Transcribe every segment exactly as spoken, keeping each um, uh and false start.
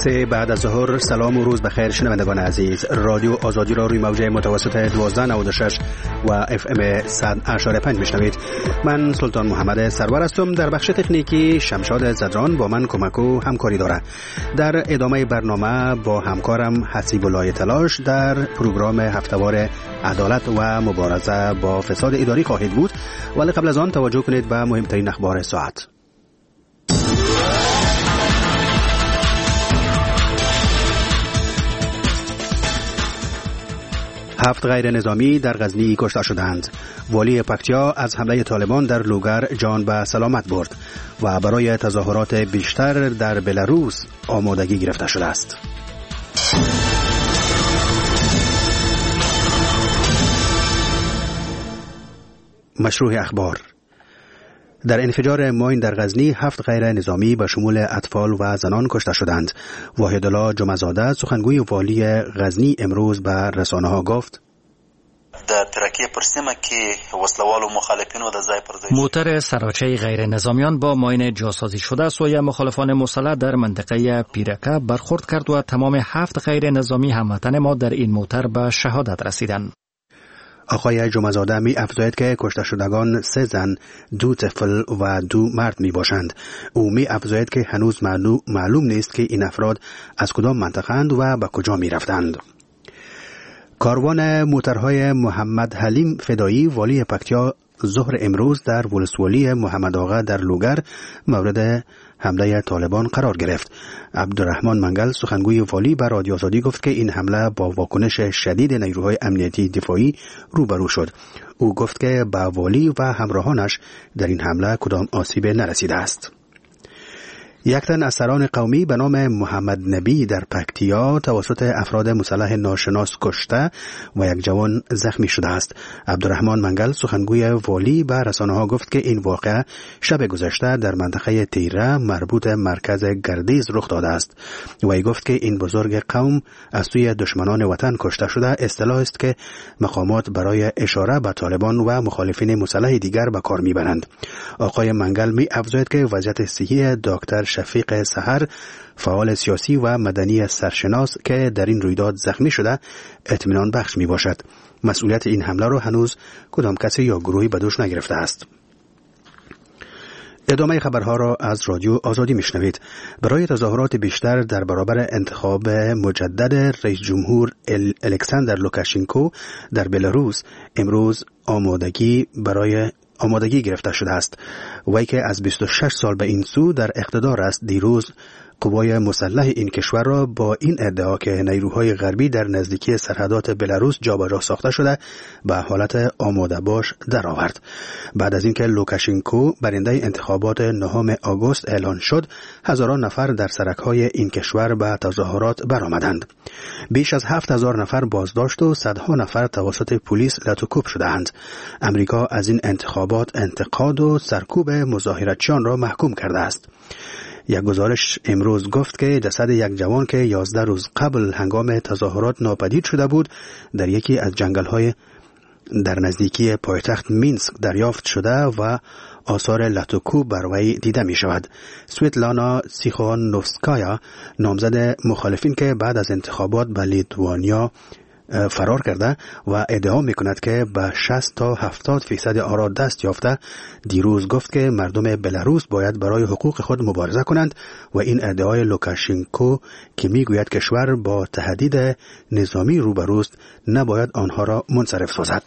سه بعد از ظهر. سلام و روز بخیر شنوندگان عزیز. رادیو آزادی را روی موج متوسط دوازده نود و شش و اف ام صد و پنج میشنوید. من سلطان محمد سرور هستم. در بخش تکنیکی شمشاد زدران با من کمک و همکاری داره. در ادامه برنامه با همکارم حسیب الله تلاش در پروگرام هفتهوار عدالت و مبارزه با فساد اداری خواهید بود، ولی قبل از آن توجه کنید به مهمترین اخبار ساعت. هفت غیر نظامی در غزنی کشته شدند. والی پکتیا از حمله طالبان در لوگر جان به سلامت برد و برای تظاهرات بیشتر در بلاروس آمادگی گرفته شده است. مشروع اخبار. در انفجار ماین در غزنی هفت غیر نظامی به شمول اطفال و زنان کشته شدند. واحدالله جمعه‌زاده سخنگوی والی غزنی امروز به رسانه ها گفت: در ترکیه پرسیمه که وسلوال و مخالفینو در ځای پر ځای موتر سراچه غیر نظامیان با ماین جاسازی شده سوی مخالفان مسلح در منطقه پیرکه برخورد کرد و تمام هفت غیر نظامی هموطن ما در این موتر به شهادت رسیدند. آقای جمعه‌زاده می افزاید که کشته شدگان سه زن، دو طفل و دو مرد می باشند. او می افزاید که هنوز معلوم نیست که این افراد از کدام منطقه اند و به کجا می رفتند. کاروان موترهای محمد حلیم فدایی والی پکتیا ظهر امروز در ولسوالی محمد آقا در لوگر مورد حمله طالبان قرار گرفت. عبدالرحمن منگل سخنگوی والی به رادیو آزادی گفت که این حمله با واکنش شدید نیروهای امنیتی دفاعی روبرو شد. او گفت که به والی و همراهانش در این حمله کدام آسیب نرسیده است. یک تن از سران قومی به نام محمد نبی در پکتیا توسط افراد مسلح ناشناس کشته و یک جوان زخمی شده است. عبدالرحمن منگل سخنگوی والی به رسانه‌ها گفت که این واقعه شب گذشته در منطقه تیره مربوط مرکز گردیز رخ داده است. وی گفت که این بزرگ قوم از سوی دشمنان وطن کشته شده اصطلاحی است که مقامات برای اشاره به طالبان و مخالفین مسلح دیگر به کار میبرند. آقای منگل می افزاید که وضعیت صحی دکتر شفیق سحر فعال سیاسی و مدنی سرشناس که در این رویداد زخمی شده اطمینان بخش می باشد. مسئولیت این حمله را هنوز کدام کسی یا گروهی به دوش نگرفته است. ادامه خبرها را از رادیو آزادی میشنوید. برای تظاهرات بیشتر در برابر انتخاب مجدد رئیس جمهور الکساندر لوکاشنکو در بلاروس امروز آمادگی برای آمادگی گرفته شده است. وی که از بیست و شش سال به این سو در اقتدار است دیروز قوای مسلح این کشور را با این ادعا که نیروهای غربی در نزدیکی سرحدات بلاروس جابجا ساخته شده به حالت آماده باش درآورد. بعد از اینکه لوکاشنکو برنده انتخابات نهم آگوست اعلان شد، هزاران نفر در سرک‌های این کشور به تظاهرات برآمدند. بیش از هفت هزار نفر بازداشت و صدها نفر توسط پلیس لطوکوب شدند. امریکا از این انتخابات انتقاد و سرکوب مظاهراتچیان را محکوم کرده است. یک گزارش امروز گفت که جسد یک جوان که یازده روز قبل هنگام تظاهرات ناپدید شده بود در یکی از جنگل‌های در نزدیکی پایتخت مینسک دریافت شده و آثار لطوکوب بر وی دیده می شود. سویتلانا سیخانوفسکایا نامزد مخالفین که بعد از انتخابات به لیتوانیا فرار کرده و ادعا میکند که به شصت تا هفتاد فیصد آرا دست یافته، دیروز گفت که مردم بلاروس باید برای حقوق خود مبارزه کنند و این ادعای لوکاشنکو که میگوید کشور با تهدید نظامی روبروست نباید آنها را منصرف سازد.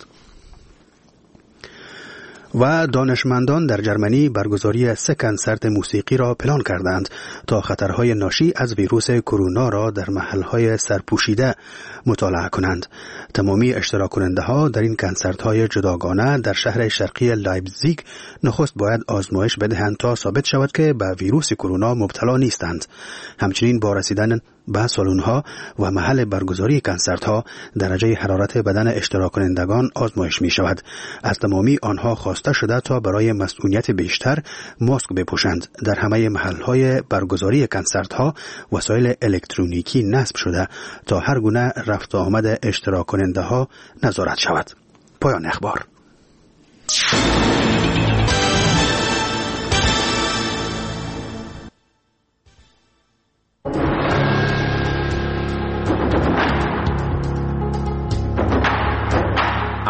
و دانشمندان در جرمنی برگزاری سه کنسرت موسیقی را پلان کردند تا خطرهای ناشی از ویروس کرونا را در محلهای سرپوشیده مطالعه کنند. تمامی اشتراک کننده ها در این کنسرت های جداگانه در شهر شرقی لایپزیگ نخست باید آزمایش بدهند تا ثابت شود که به ویروس کرونا مبتلا نیستند. همچنین با رسیدن به سالن‌ها و محل برگزاری کنسرت‌ها درجه حرارت بدن اشتراک کنندگان آزمایش می‌شود. از تمامی آنها خواسته شده تا برای مسئولیت بیشتر ماسک بپوشند. در همه محل‌های برگزاری کنسرت‌ها وسایل الکترونیکی نصب شده تا هر گونه رفت و آمد اشتراک کننده‌ها نظارت شود. پایان اخبار.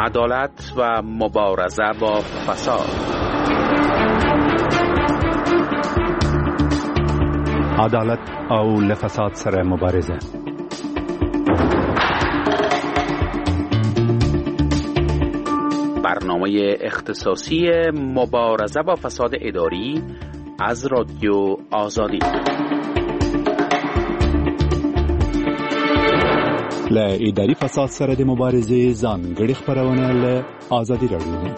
عدالت و مبارزه با فساد. عدالت او لفساد سره مبارزه. برنامه اختصاصی مبارزه با فساد اداری از رادیو آزادی. ل اداري فساد سره د مبارزې ځانګړي خبرونه له آزادي رادیو.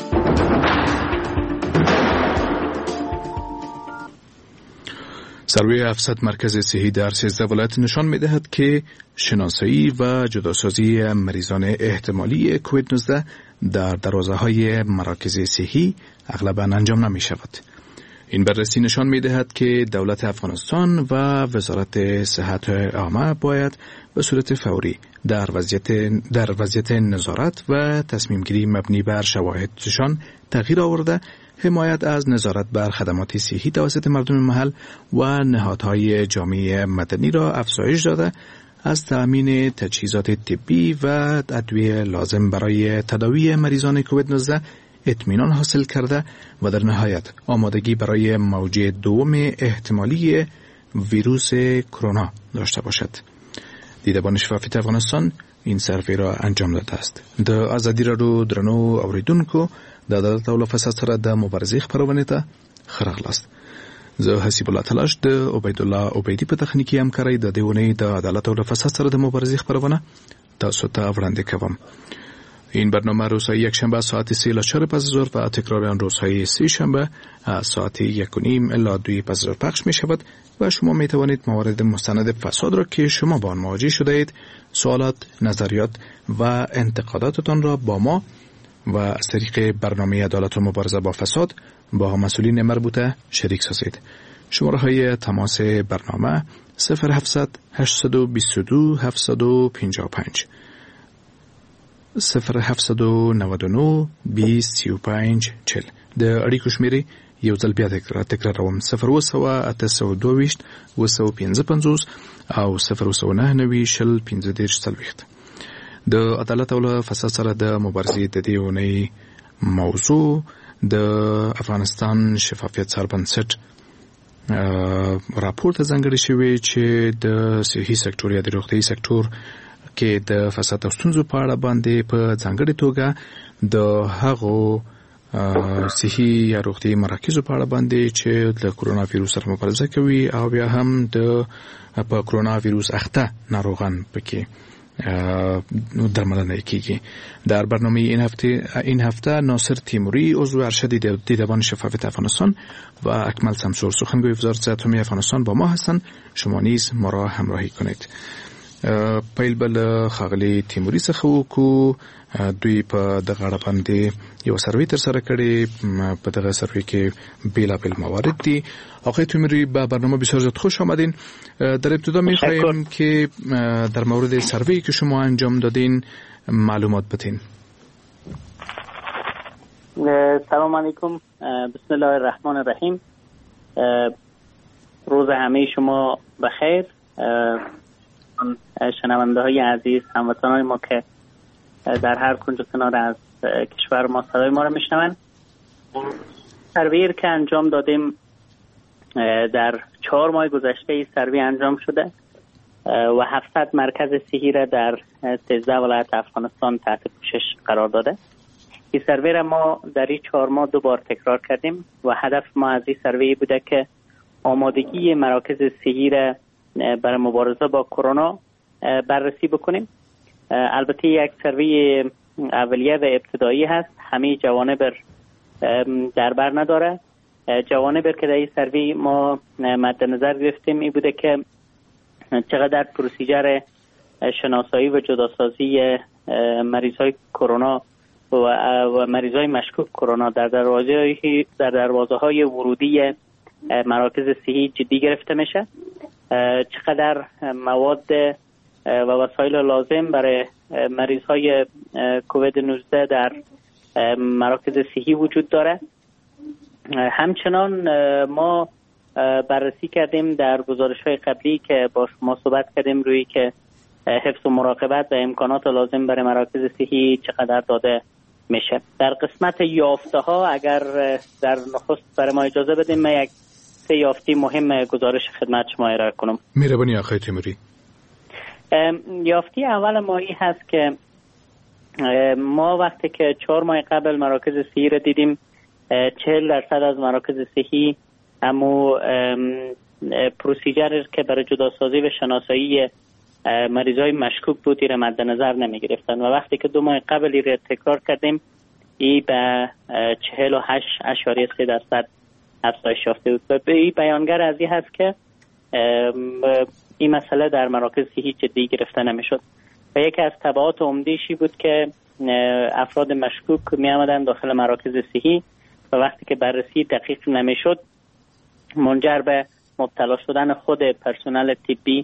سروی هفتصد مرکز صحی در سیزده ولایت نشان می‌دهد که شناسایی و جداسازی مریضان احتمالی کووید نوزده در دروازه‌های مراکز صحی اغلباً انجام نمی‌شود. این بررسی نشان می‌دهد که دولت افغانستان و وزارت صحت عامه باید به صورت فوری در وضعیت در وضعیت نظارت و تصمیم گیری مبنی بر شواهدشان تغییر آورده، حمایت از نظارت بر خدمات صحی توسط مردم محل و نهادهای جامعه مدنی را افزایش داده، از تأمین تجهیزات طبی و ادویه لازم برای تداوی مریضان کووید نوزده اطمینان حاصل کرده و در نهایت آمادگی برای موج دوم احتمالی ویروس کرونا داشته باشد. دیدبان شفافیت افغانستان این سروی را انجام داده است. د آزادی رادیو درنو اوریدونکو د عدالت او فساد سره د مبارزې خبرونه ته خرغلاست. زه حسیب الله تلاش د عبید الله عبیدی په تخنیکی همکارۍ د دیونې د عدالت او فساد سره د مبارزې خبرونه تاسو ته وړاندې کوم. این برنامه روزهای یک شنبه ساعت سه الی چهار پس از ظهر و تکرار آن روزهای سه شنبه ساعت یک و نیم الی دوی پس از ظهر پخش می شود و شما می توانید موارد مستند فساد را که شما با آن مواجه شده اید، سوالات، نظریات و انتقاداتتان را با ما و از طریق برنامه عدالت و مبارزه با فساد با مسئولین مربوطه شریک سازید. شماره های تماس برنامه صفر هفتصد هشتصد و بیست و دو هفتصد و پنجاه و پنج صفر هفتصد و نود و نه بیست سی و پنج چهل. د اړیکو شمیرې یو ځل بیا تکراروم: صفر اوه سوه اته سوه دوه ویشت اوه سوه پنځه پنځوس او صفر اوه سوه نهه نوي شل پنځه دېرش څلوېښت. د عدالت او له فساد سره د مبارزې د دې اونۍ موضوع د افغانستان شفافیت څاربنسټ راپور ته ځانګړی شوی چې د صحي سکتور یا د روغتیايي سکتور کې د فساد او ستونزو په اړه باندې په ځانګړې توګه د هغو صحي یا روغتیايي مراکزو په اړه باندې چې د کرونا ویروس سره مبارزه کوي او بیا هم د په کرونا ویروس اخته ناروغان پکې درملنه کیږي. در برنامه این هفته این هفته ناصر تیموری عضو ارشد دیدبان شفافیت افغانستان و اکمل سمسور سخنگوی وزارت صحت عامه افغانستان با ما هستند. شما نیز ما را همراهی کنید. پیل بل خاغلی تیموری څخه وکړو. دوی په دغه اړه باندې یو سروې ترسره کړې. په دغه سروې کې بیلابیل موارد دي. آقای تیموری به برنامه بسیار زیاد خوش آمدین. در ابتدا می‌خوایم که در مورد سروی که شما انجام دادین معلومات بدین. سلام علیکم، بسم الله الرحمن الرحیم. روز همه شما بخیر. شنونده های عزیز، هموطنان ما که در هر کنج و کنار از کشور ما صدای ما را میشنوند، سروی که انجام دادیم در چهار ماه گذشته سروی انجام شده و هفتصد مرکز صحی را در سیزده ولایت افغانستان تحت پوشش قرار داده. این سروی را ما در این چهار ماه دو بار تکرار کردیم و هدف ما از این سروی بوده که آمادگی مراکز صحی را برای مبارزه با کرونا بررسی بکنیم. البته یک سروی اولیه و ابتدایی هست، همه جوانب در بر نداره. جوانب که در این سروی ما مد نظر گرفتیم این بوده که چقدر پروسیجر شناسایی و جداسازی مریض های کرونا و مریض های مشکوک کرونا در دروازه در دروازه های ورودی مراکز صحی جدی گرفته میشه، چقدر مواد و وسایل لازم برای مریض های کووید نوزده در مراکز صحی وجود داره. همچنان ما بررسی کردیم در گزارش های قبلی که با شما صحبت کردیم روی که حفظ و مراقبت و امکانات لازم برای مراکز صحی چقدر داده میشه. در قسمت یافته ها اگر در نخست برای ما اجازه بدیم من یک سه یافته مهم گزارش خدمت شما ارائه کنم. مهربانی آقای تیموری. یافته اول ما این هست که ما وقتی که چهار ماه قبل مراکز صحی را دیدیم چهل درصد از مراکز صحی اما پروسیجر که برای جداسازی و شناسایی مریضای مشکوک بود را مد نظر نمی گرفتن و وقتی که دو ماه قبل را تکرار کردیم ای به چهل و هشت اشاریه سه درصد افزایش یافته بود و این بیانگر از این هست که این مسئله در مراکز صحی جدی گرفته نمی شد و یکی از تبعات عمده‌شی بود که افراد مشکوک می آمدن داخل مراکز صحی و وقتی که بررسی دقیق نمی شد منجر به مبتلا شدن خود پرسنل طبی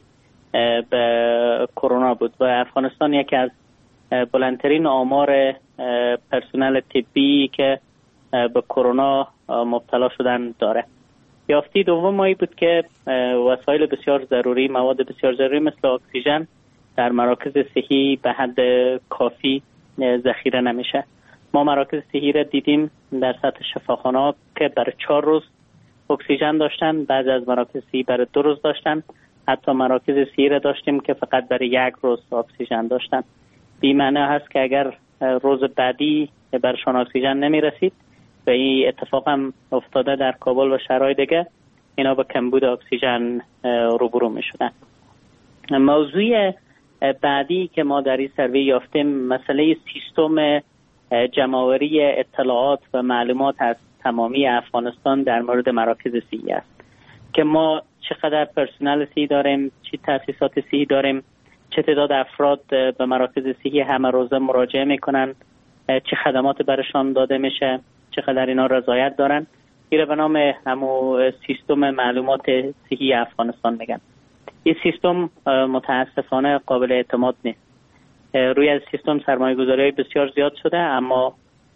به کرونا بود و افغانستان یکی از بلندترین آمار پرسنل طبی که به کرونا مبتلا شدن داره. یافته دوم مایی بود که وسایل بسیار ضروری، مواد بسیار ضروری مثل اکسیژن در مراکز صحی به حد کافی ذخیره نمیشه. ما مراکز صحی را دیدیم در سطح شفاخانه‌ها که برای چهار روز اکسیژن داشتن، بعضی از مراکز صحی برای دو روز داشتن، حتی مراکز صحی را داشتیم که فقط برای یک روز اکسیژن داشتن. بی معنی هست که اگر روز بعدی برشان اکسیژن نمی رسید و این اتفاق هم افتاده در کابل و شهرهای دیگه، اینا به کمبود اکسیژن روبرو می شدن. موضوع بعدی که ما در این سروی یافتیم مسئله سیستم جمع‌آوری اطلاعات و معلومات از تمامی افغانستان در مورد مراکز صحی است که ما چقدر پرسنل صحی داریم، چه تأسیسات صحی داریم، چه تعداد افراد به مراکز صحی همه روزه مراجعه میکنن، چه خدمات برشان داده میشه، چقدر اینا رضایت دارن. این به نام همو سیستم معلومات صحی افغانستان میگن. این سیستم متاسفانه قابل اعتماد نیست. روی از سیستم سرمایه گذاری بسیار زیاد شده اما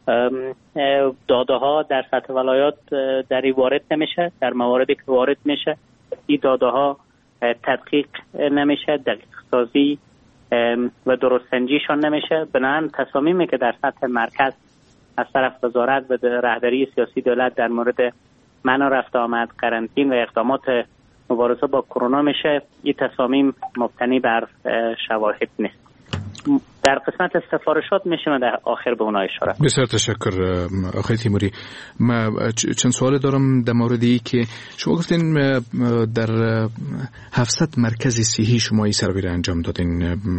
داده ها در سطح ولایات در این وارد نمیشه، در مواردی که وارد میشه این داده ها تدقیق نمیشه، دقیق سازی و درست سنجیشان نمیشه. بنابراین تصامیمی که در سطح مرکز از طرف وزارت و رهبری سیاسی دولت در مورد منع رفت آمد، قرنطین و اقدامات مبارزه با کرونا میشه، این تصامیم مبتنی بر شواهد نیست. در قسمت سفارشات میشه در آخر به اونها اشاره. بسیار تشکر آقای تیموری. من چند سوال دارم در موردی که شما گفتین در هفتصد مرکز صحی شما این سروی را انجام دادین،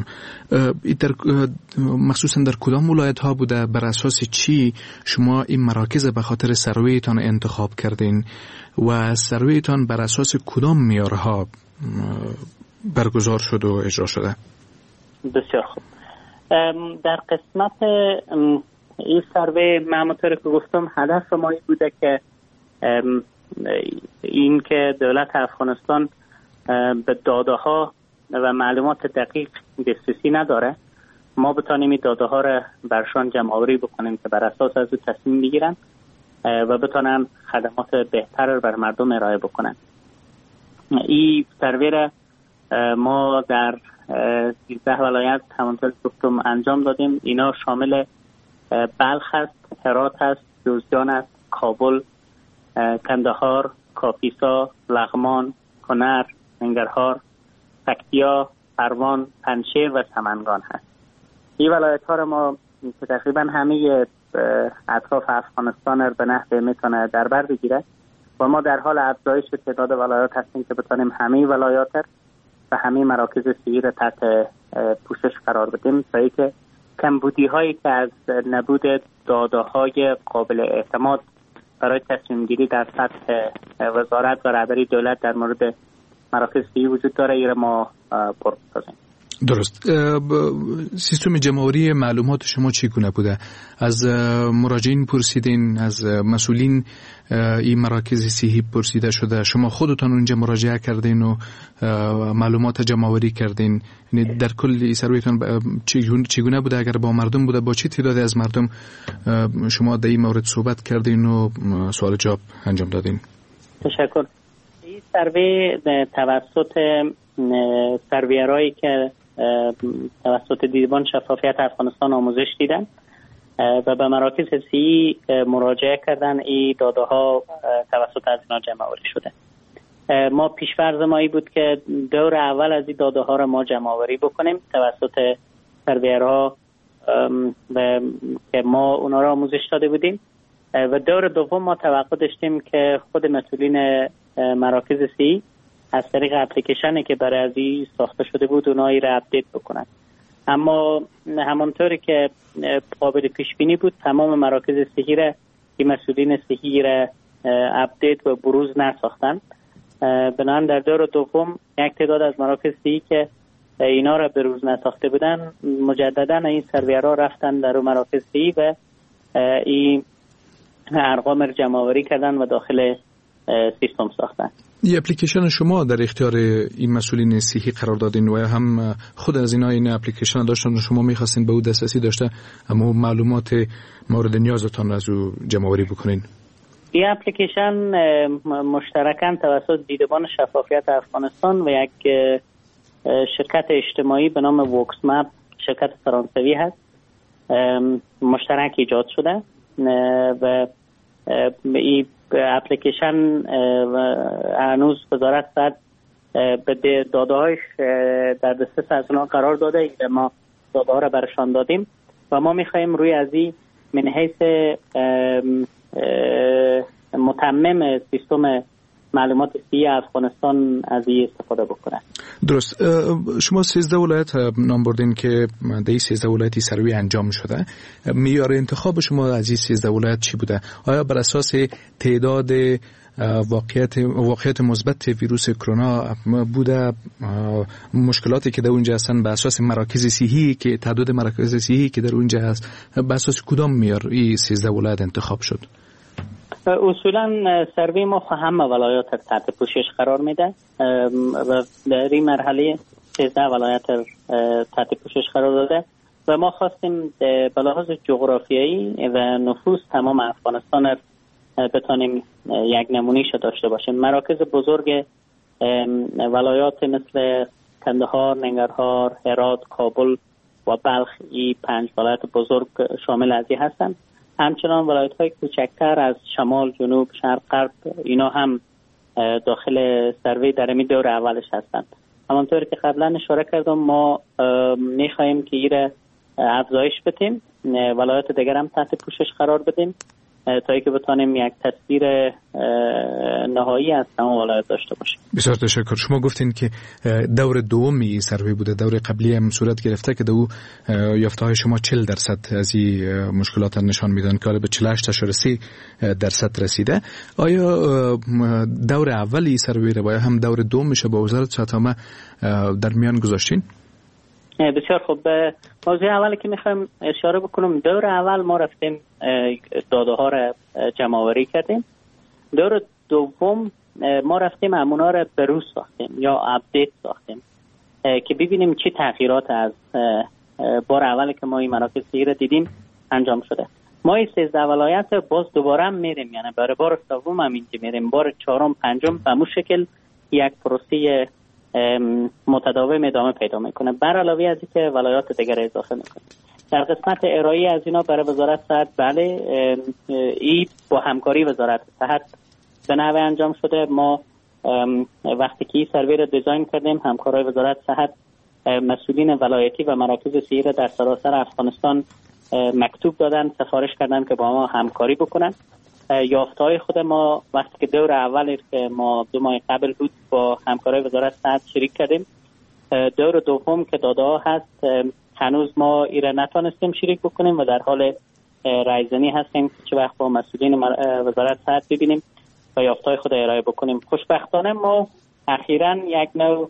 در مخصوصا در کدام ولایت ها بوده؟ بر اساس چی شما این مراکز به خاطر سرویتان انتخاب کردین و سرویتان بر اساس کدام معیارها برگزار شد و اجرا شده؟ بسیار خوب. در قسمت این سروی معموطور که گفتم هدف ما این بوده که این که دولت افغانستان به داده ها و معلومات دقیق دسترسی نداره، ما بتانیم این داده ها را برشان جمع آوری بکنیم که بر اساس از او تصمیم بگیرن و بتانن خدمات بهتر را بر مردم ارائه بکنن. این سروی را ما در سیزده ولایت همونطور که گفتم انجام دادیم. اینا شامل بلخ است، هرات است، جوزجان است، کابل، کندهار، کاپیسا، لغمان، کنر، ننگرهار، پکتیا، پروان، پنجشیر و سمنگان هست. این ولایت ها را ما که تقریبا همه اطراف افغانستان را به نحوی میتونه در بر بگیره و ما در حال افزایش تعداد ولایات هستیم که بتونیم همه ولایات و همه مراکز صحی را تحت پوشش قرار بدیم تا اینکه کمبودی هایی که از نبود داده های قابل اعتماد برای تصمیم گیری در سطح وزارت و رهبری دولت در مورد مراکز صحی وجود داره، این را ما پر بسازیم. درست. سیستم جمع‌آوری معلومات شما چگونه بوده؟ از مراجعین پرسیدین، از مسئولین این مراکز صحی پرسیده شده، شما خودتان اونجا مراجعه کردین و معلومات جمع‌آوری کردین؟ یعنی در کل سرویتان چگونه بوده؟ اگر با مردم بوده با چه تعدادی از مردم شما در این مورد صحبت کردین و سوال جواب انجام دادین؟ تشکر. این سروی توسط سرویرایی که توسط دیدبان شفافیت افغانستان آموزش دیدن و به مراکز صحی مراجعه کردن. این داده ها توسط از اینا جمع آوری شده. ما پیش‌فرض ما ای بود که دور اول از این داده ها را ما جمع آوری بکنیم توسط سرویرها که ما اونا را آموزش داده بودیم و دور دوم ما توقع داشتیم که خود مسئولین مراکز صحی از طریق اپلیکیشنی که برای از این ساخته شده بود اونایی را اپدیت بکنن. اما همانطوری که قابل پیش بینی بود تمام مراکز صحی را که مسئولین صحی را اپدیت و بروز نساختن. بنابراین در دور دوم یک تعداد از مراکز صحی که اینا را بروز نساخته بودن مجددا این سرویرها رفتن در اون مراکز صحی و این ارقام را جمع آوری کردن و داخل سیستم ساختن. این اپلیکیشن شما در اختیار این مسئولین صحی قرار دادین و هم خود از اینا این اپلیکیشن داشتن و شما می‌خواستین به او دسترسی داشته اما معلومات مورد نیازتان از او جمع آوری بکنین؟ این اپلیکیشن مشترکاً توسط دیدبان شفافیت افغانستان و یک شرکت اجتماعی به نام ووکس مپ، شرکت فرانسوی هست، مشترک ایجاد شده و این اپلیکیشن هنوز وزارت صحت به داده هایش در دسترس از اونا قرار داده که ما داده ها را برشان دادیم و ما میخواییم روی از این من حیث متمم سیستم معلومات صحی افغانستان از این استفاده بکنه. درست. شما سیزده ولایت نام بردین که در این سیزده ولایتی سروی انجام شده. معیار انتخاب شما از این سیزده ولایت چی بوده؟ آیا بر اساس تعداد واقعیت واقعیت مثبت ویروس کرونا بوده؟ مشکلاتی که در اونجا هستن بر اساس مراکز صحی که تعداد مراکز صحی که در اونجا هست بر اساس کدام معیار این سیزده ولایت انتخاب شد؟ اصولا سروی ما همه ولایات تحت پوشش قرار میده و در این مرحله سیزده ولایت تحت پوشش قرار داده و ما خواستیم به لحاظ جغرافیایی و نفوس تمام افغانستان را بتانیم یک نمونه‌اش داشته باشیم. مراکز بزرگ ولایات مثل کندهار، ننگرهار، هرات، کابل و بلخ این پنج ولایت بزرگ شامل از این هستند. همچنان ولایت‌های کوچکتر از شمال، جنوب، شرق، غرب اینا هم داخل سروی در این دور اولش هستند. همانطور که قبلا اشاره کردم ما می‌خوایم که این افزایش بدیم، ولایت دیگر هم تحت پوشش قرار بدیم تا اینکه بتونیم یک تصویر نهایی از تمام ولایت داشته باشیم. بسیار تشکر. شما گفتین که دور دومی سروی بوده، دور قبلی هم صورت گرفته که دو یافته‌های شما چهل درصد از این مشکلات نشان میدن که به چهل و هشت اشاره سه درصد رسیده. آیا دور اولی سروی رو هم دور دوم میشه با وزارت صحت عامه در میان گذاشتین؟ بسیار خوب. موضوع اولی که میخوایم اشاره بکنم، دور اول ما رفتیم داده ها را جمع آوری کردیم. دور دوم ما رفتیم همونا را بروز ساختیم یا اپدیت ساختیم که ببینیم چی تغییرات از بار اولی که ما این مراکز صحی را دیدیم انجام شده. ما این سیزده ولایت باز دوباره هم میریم، یعنی برای بار سوم هم اینجا میریم، بار چهارم پنجم به مو شکل یک پروسه متداوم ادامه پیدا میکنه، بر علاوه از اینکه ولایات دیگر اضافه میکنه. در قسمت ارائه از اینا برای وزارت صحت، بله این با همکاری وزارت صحت به نحوه انجام شده. ما وقتی که این سروی را دیزاین کردیم، همکارای وزارت صحت مسئولین ولایتی و مراکز صحی را در سراسر افغانستان مکتوب دادن، سفارش کردن که با ما همکاری بکنن. یافته‌های خود ما وقتی که دور اول که ما دو ماه قبل بود با همکارای وزارت صحت شریک کردیم، دور دوم که داده ها هست هنوز ما ایره نتونستیم شریک بکنیم و در حال رایزنی هستیم که چه وقت با مسئولین وزارت صحت ببینیم و یافته‌های خود ارائه بکنیم. خوشبختانه ما اخیراً یک نوع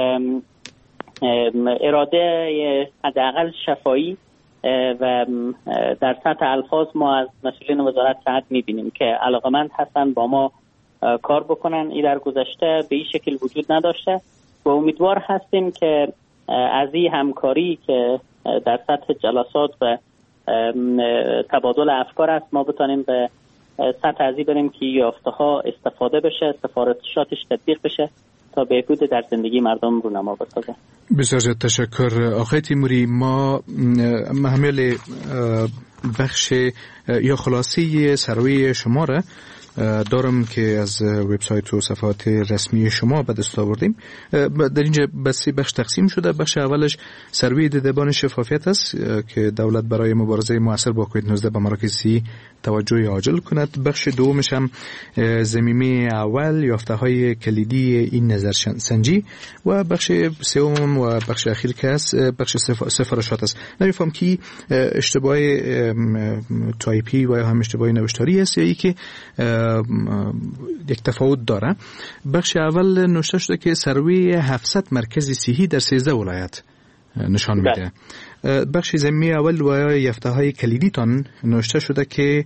اراده حداقل شفایی و در سطح الفاظ ما از مسئولین وزارت صحت می‌بینیم که علاقمند هستن با ما کار بکنن. این در گذشته به این شکل وجود نداشته و امیدوار هستیم که از این همکاری که در سطح جلسات و تبادل افکار است ما بتونیم به سطح ازی بریم که یافته‌ها استفاده بشه، سفارشاتش تطبیق بشه تا بهبود در زندگی مردم رونما بسازه. بسیار زیاد تشکر آقای تیموری. ما محمل بخش یا خلاصه سروی شما را دارم که از وبسایت و صفحات رسمی شما به دست آوردیم. در اینجا بس بخش تقسیم شده. بخش اولش سروی دیدبان شفافیت است که دولت برای مبارزه موثر با کووید نوزده به مراکزی توجه عاجل کند. بخش دومش هم ضمیمه اول یافته های کلیدی این نظرسنجی و بخش سوم و بخش اخیر که است بخش سفارشات است. نمیفهم که اشتباه تایپی و یا هم اشتباه نوشتاری است یا ای که یک تفاوت داره. بخش اول نوشته شده که سروی هفتصد مرکز صحی در سیزده ولایت نشان میده. بخش ضمیمه اول و یافته های کلیدی تان نوشته شده که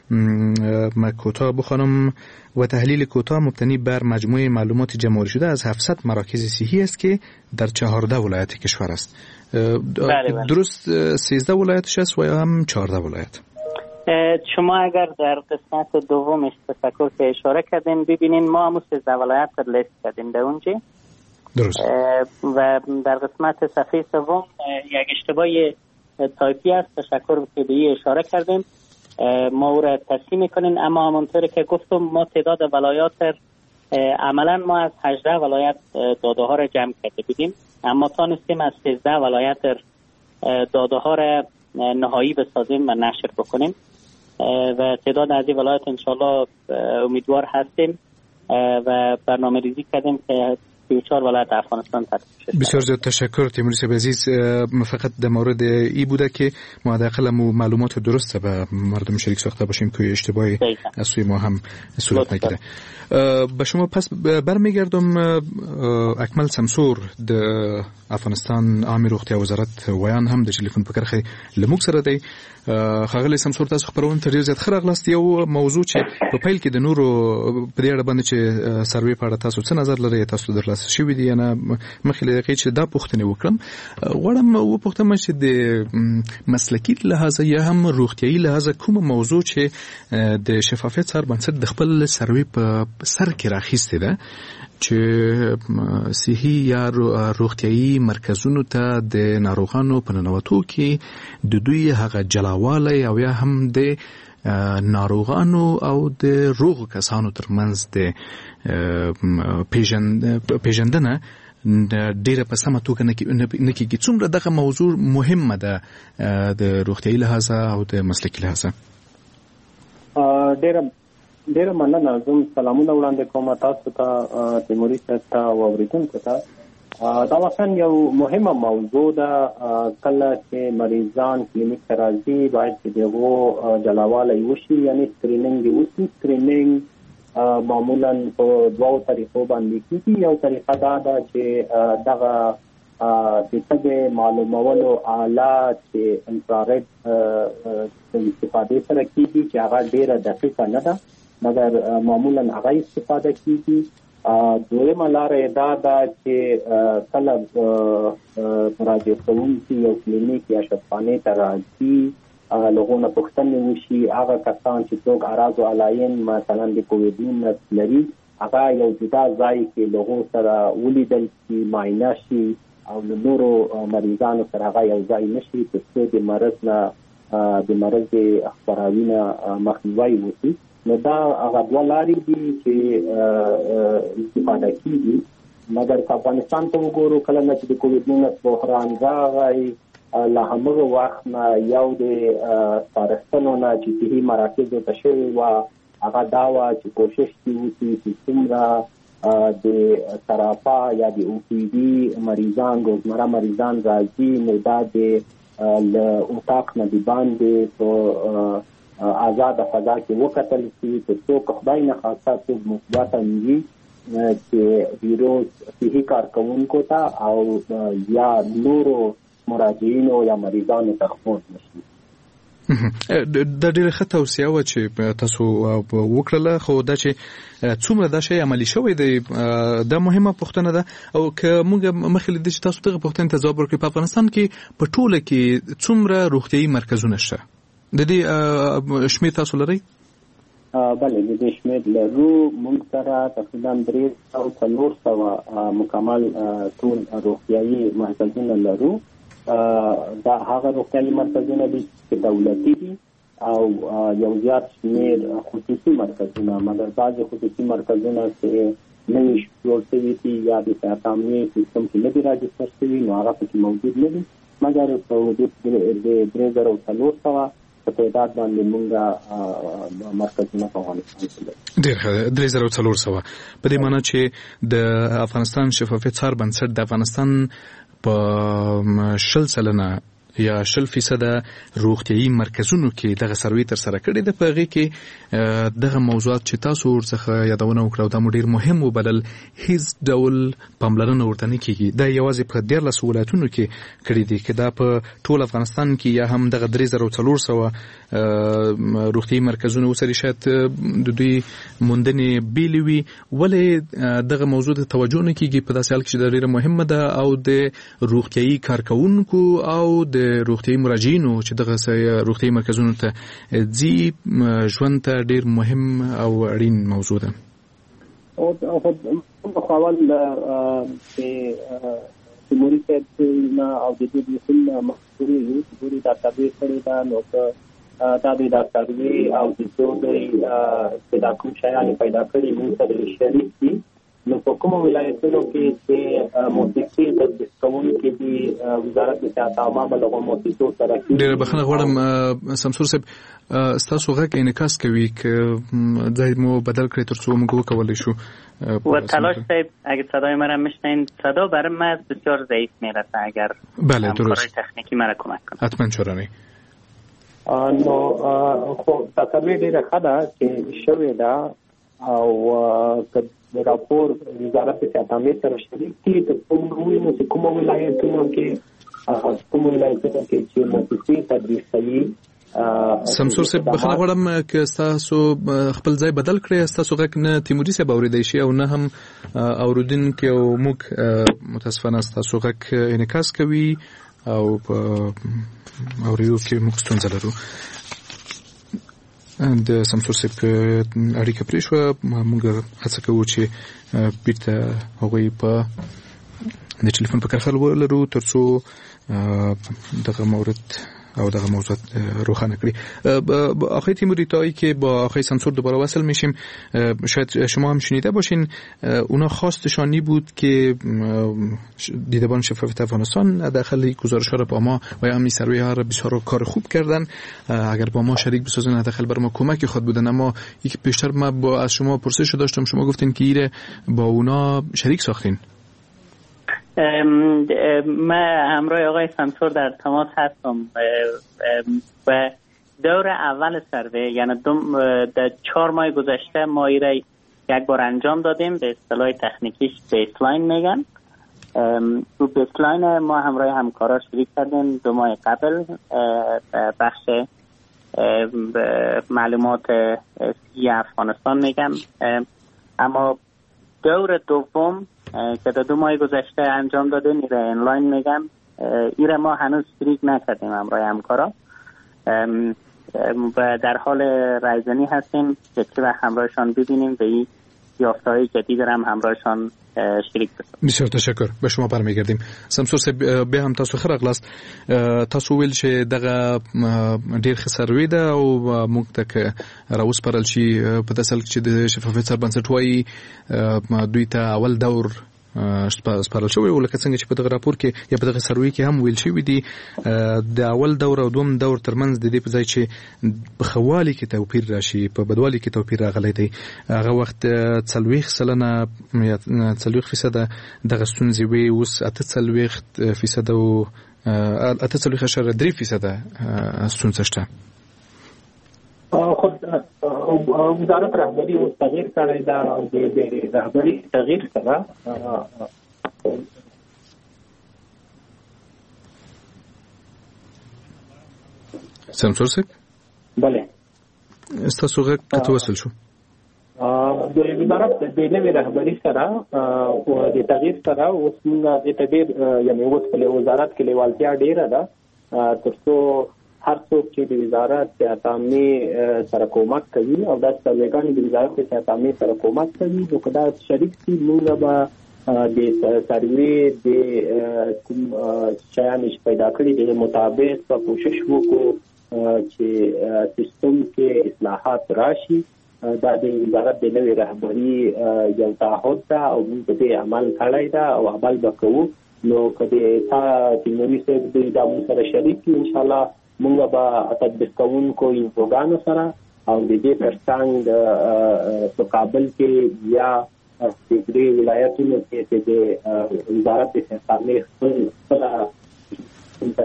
ما کوتاه بخوانم و تحلیل کوتاه مبتنی بر مجموعه معلومات جمع شده از هفتصد مراکز صحی است که در چهارده ولایت کشور است. بله درست سیزده ولایتش است و یا هم چهارده ولایت؟ شما اگر در قسمت دومش تفکر که اشاره کردین ببینین ما همون سیزده ولایت رو لیست کردیم در اونجا. درست. و در قسمت صفحه سوم یک اشتباه تایپی است، تشکر که به این اشاره کردیم، ما او را تصحیح میکنین. اما همونطور که گفتم ما تعداد ولایات عملا ما از هجده ولایت داده ها را جمع کرده بودیم، اما تانستیم از سیزده ولایت داده ها را نهایی بسازیم و نشر بکنیم و تعداد از این ولایت انشالله امیدوار هستیم و برنامه ریزی کردیم که سی و چهار ولایت افغانستان ترتیب شد. بسیار زیاد تشکر تیموری صاحب عزیز. فقط در مورد ای بوده که ما حداقل معلومات درسته به مردم شریک ساخته باشیم که اشتباهی از سوی ما هم صورت نگیره. به شما پس برمیگردم. اکمل سمسور د افغانستان عامه روغتیا وزارت ویان هم د ټلیفون په کرخه لموږ سره دی. ښاغلی سمسور تاسو خبرونه تر ډیر زیات ښه راغلاست. یو موضوع چې په پیل کې د نورو په دې اړه باندې چې سروې په اړه تاسو څه نظر لرئ، تاسو درلاسه شوي دي یا نه، مخکې له دقیقې چې دا پوښتنې وکړم غواړم وپوښتم چې د مسلکي لحاظه یا هم روغتیایي لحاظه کومه موضوع چې د شفافیت سر بنسټ د خپل سروې په سر کې راخیستې ده چې صحي یا روغتیایي مرکزونو ته د ناروغانو په ننوتو کې د دوی هغه جلاوالی او یا هم د ناروغانو او د روغ کسانو ترمنځ د پیژندنه ډیره په سمه توګه نه کېږي. څومره دغه موضوع مهمه ده د روغتیایي لحاظه او د مسلکي لحاظه؟ ډیره ډیره مننه. زه سلامونه وړاندې کوم تاسو ته، تیموري صاحب ته او اورېدونکو ته. دا واقعا یو مهمه موضوع ده. کله چې مریضان کلینیک ته راځي باید چې د هغو جلاوالی وشي، یعنې سکرینینګ دې وشي. سکرینینګ معمولا په دوو طریقو باندې کېږي. یو طریقه دا ده چې دغه د تګې معلومولو آله چې انفرارید د استفادې سره کېږي چې هغه ډېره دقیقه نه ده، مګر معمولا هغه استفاده کېږي. دویمه لاره یې دا ده چې کله مراجعه کوونکي یو کلینیک یا شفاخانې ته راځي له هغو نه پوښتنې وشي. هغه کسان چې څوک اعراض و علایم مثلا د کووید نولس لري هغه یو جدا ځای کې له هغو سره ولیدل شي، معاینه شي او له نورو مریضانو سره هغه یو ځای نه شي تر څو د مرض نه د مرض د خپراوي نه مخنیوی وشي. نو دا هغه دوه لارې دي چې استفاده کېږي. مګر که افغانستان ته وګورو، کله نه چې د کووید نولس بحران راغی له همغه وخت نه یو د سپارښتنو نه چې صحي مراکزو ته شوې وه هغه دا وه چې کوشش دې وشي چې څومره د سراپا یا د او پی ډي مریضان روزمره مریضان راځي نو دا د له اتاق نه د باندې په آزاد فضا کې وکتل شي تر څو که خدای نه خواسته څوک مثبته وي چې ویروس صحي کارکوونکو ته او یا نورو مراجعینو یا مریضانو ته خپور نشي. دا ډیره ښه توصیه وه چې تاسو وکړله، خو دا چې څومره دا شی عملي شوی دی دا مهمه پوښتنه ده. او که موږ مخکې له دې چې تاسو دغه پوښتنې ته ځواب ورکړئ، په افغانستان کې په ټوله کې څومره روغتیایي مرکزونه شته؟ د دې شمېر تاسو لرئ؟ بله د دې شمېر لرو. موږ سره تقریبا درې سوه څلور سوه مکمل ټول روغتیایي مرکزونه لرو. دا هغه روغتیایي مرکزونه دي چې دولتي دي او یو زیات شمېر خصوصي مرکزونه، مګر بعضې خصوصي مرکزونه چې نوي جوړ شوي دي یا د صحت تامیني سیستم کې نه دي راجستر شوي، نو هغه پکې موجود نه دي. مګر په حدود د درې زره څلور سوه په تعداد باندې موږ مرکزونه په افغانستان کې لرو. ډېر ښه، درې زره څلور سوه. په دې معنی چې د افغانستان شفافیت څار بنسټ د افغانستان په شل سلنه یا شل فیصده روغتیایي مرکزونو کې دغه سروې تر سره کړې ده. په هغې کې دغه موضوعات چې تاسو ورڅخه یادونه وکړه او دا مو ډېر مهم وبلل، هیڅ ډول پاملرنه ورته نه کېږي. دا یوازې په دیارلسو ولایتونو کې کړي دي. که دا په ټول افغانستان کې یا هم دغه درې زره څلور سوه روغتیایي مرکزونه وسري شاید د دوی موندنې بیلې وي، ولې دغه موضوع ته توجه نه کېږي په داسې حال کې چې دا ډېره مهمه ده او د روغتیایي کارکوونکو او د روغتیایي مراجعینو چې دغه روغتیایي مرکزونو ته ځي ژوند ته ډېر مهم او اړین موضوع ده؟ او خو اول چې تیموري صاحب نه او د دې مسؤل مخکوري چې دا تابع کړی دا نو دا د دا سروي او د څو چې دا کوم شیان پیدا کړي موږ سره شریک دي. نو په کومو ولایتونو کې چې موسیقي تدریس کوونکي دي وزارت د صحت عامه له موسیقي سره ډېره بخښنه غواړم سمسور صاحب، ستاسو غږ انعکاس کوي که ځای مو بدل کړئ تر څو موږ وکولی شو. و تلاش صاحب اگه صدای مرا میشنین، صدا برای من بسیار ضعیف میرسه، اگر بله درست تکنیکی مرا کمک کنه حتما. چرا نه؟ نو خو تصویر ډېره ښه ده چې شوې ده او د راپور وزارت د صحت عامه سره شریک دي. د کومو چې کومو ولایتونو کې کومو ولایتونو کې چې موسیقي تدریس کوي. سمسور صاحب بخښنه غواړم که ستاسو خپل ځای بدل کړئ، ستاسو غږ نه تیموري صاحب اورېدی شي او نه هم اورېدونکي او موږ متاسفانه ستاسو غږ انعکاس کوي او په اورېدو کې موږ ستونزه لرو. د سمسور صاحب اړیکه پرې شوه. موږ هڅه کوو چې بیرته هغوی په د ټلیفون په کرښه ولرو تر څو دغه مورد او دغه موضوع روخانه کړی. آقای تیموری تا ای که با آقای سمسور دوباره وصل میشیم، شاید شما هم شنیده باشین اونا خواستشانی بود که دیدبان شفافیت افغانستان داخل گزارش ها را با ما و یا همین سروی ها را بسیار کار خوب کردن، اگر با ما شریک بسازن داخل بر ما کمک خود بودن. اما یک پیشتر ما با از شما پرسش داشتم، شما گفتین که ایره با اونا شریک ساختین. من همراه آقای سمسور در تماس هستم و دور اول سروی یعنی در چهار ماه گذشته ما ایره یک بار انجام دادیم، به اصطلاح تکنیکیش بیسلاین میگن. تو بیسلاین ما همراه همکارا شریک کردیم دو ماه قبل بخش معلومات سی افغانستان میگم. اما دور دوم که دو ماه گذشته انجام داده ایره انلاین میگم، ایره ما هنوز شریک نکردیم همراه همکارا و در حال رایزنی هستیم که چه وقت همراهشان ببینیم و این یافته‌های جدید هم همراهشان شریک بسازیم. بسیار تشکر. به شما برمیگردیم. سمسور صاحب به هم تاسو خرق لاست تاسو ویل چې دغه ډیر خسروي ده او موږ ته راوس پرل شي په داسل چې د شفافیت سر بنسټ وایي دوی ته اول دور سپارل شوی ولکه څنګه چې په دغه راپور کې یا په دغه سروي کې هم ویل شوی دی د اول دور او دوم دور ترمنځ د دې په ځای چې په خوالي کې توپیر راشي په بدوالي کې توپیر راغلی دی. هغه وخت څلوېښت سلنه یا څلوېښت فیصده دغه ستونزې وي، اوس اته څلوېښت فیصده او اته څلوېښت اعشاریه درې فیصده ستونزه شته. خود وزارت رهبری اوس تغییر کړی دا د رهبری تغییر سره سمسور صاحب بله ستاسو غږ ته وصل شو. د وزارت د نوې رهبری سره او د تغییر سره اوس موږ د تغییر یعنی اوس په وزارت کې لیوالتیا ډیره ده تر څو هر څوک چې د وزارت صحت عامه سره کومک کوي او د سرګان د وزارت صحت عامه سره کومک کوي نو کدا شریک سي موږ به د سروي د کوم شیان چې پیدا کړی د مطابق په کوشش وکړو چې سیستم کې اصلاحات راشي. دا د وزارت د نوې رهبري یو تعهد ده او موږ په عمل کړی دا او عمل وکړو. نو کله تا تیموري صاحب د دامو سره شریک ان شاء الله موږ به تطبیق کوونکو انفوګانو سره او د دې ترڅنګ په کابل کې یا د دې ولایتونو کې د وزارت صحت عامه خپل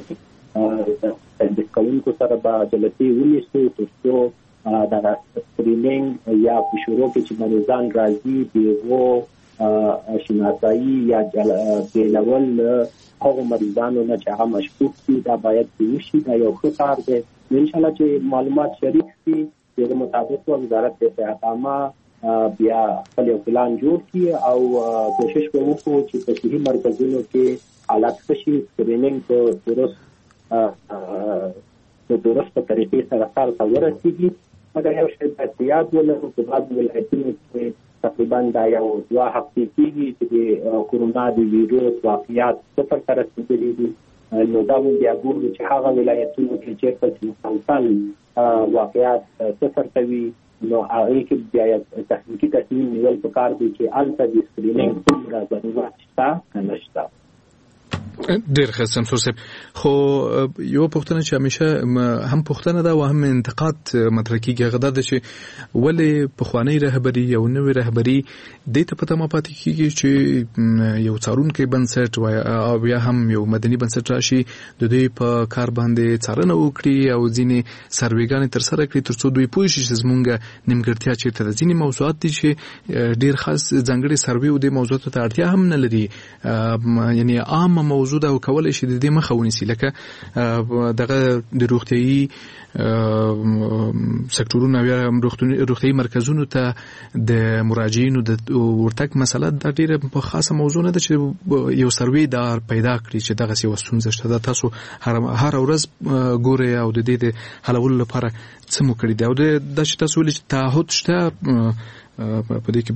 تطبیق کوونکو سره به جلسې ونیسو ترڅو د سکرینینګ یا په شروع کې چې مریضان راځي دیغو شناسایی یا بیلول هغه مریضانو نه چې هغه مشکوک دي دا باید وشي. دا یو ښه کار دی. ان شاء الله چې معلومات شریک شي د مطابق وزارت صحت عامه بیا خپل پلان جوړ کړي او کوشش وکړو چې په صحي مرکزونو کې حالات ښه شي. سکرینینګ په درست په درست طریقې سره کار ته ورسیږي. مګر یو شی باید یاد ولرو چې بعض ولایتونو کې تقریبا دا یو دوه هفتې کېږي چې د کورونا د ویروس واقعیات صفر ته رسېدلي دي. نو دا موږ بیا ګورو چې هغه ولایتونو کې چېرته چې مسلسل واقعیات صفر ته وي نو هغې کې بیا تخنیکي تصمیم نیول پکار دی چې هلته د سکرینینګ څومره ضرورت شته که نه شته. ډېر ښه سمسور صاحب. خو یو پوښتنه چې همیشه هم پوښتنه ده او هم انتقاد مطرح کېږي هغه دا ده چې ولې پخوانۍ رهبري او نوې رهبري دې ته په تمه پاتې کېږي چې یو څارونکی بنسټ او بیا هم یو مدني بنسټ راشي د دوی په کار باندې څارنه وکړي او ځینې سروېګانې ترسره کړي تر څو دوی پوه شي چې زموږ نیمګړتیا چېرته ده. ځینې موضوعات دي چې ډېر خاص ځانګړي سروې او دې موضوعاتو ته اړتیا هم نه لري یعنی عام موضوع ده او کولای شي د دې مخه ونیسي لکه دغه د روغتیايي سکتورونو یا روغتیايي مرکزونو ته د مراجعینو د ورتګ مسله دا ډیره په خاصه موضوع نه ده چې یو سروې دار پیدا کړي چې دغه څه وسونځ شته. دا تاسو هر هر ورځ ګوري او د دې د حلولو لپاره څه مو کړی دی او د چې تاسو ولې تعهد شته په دې کې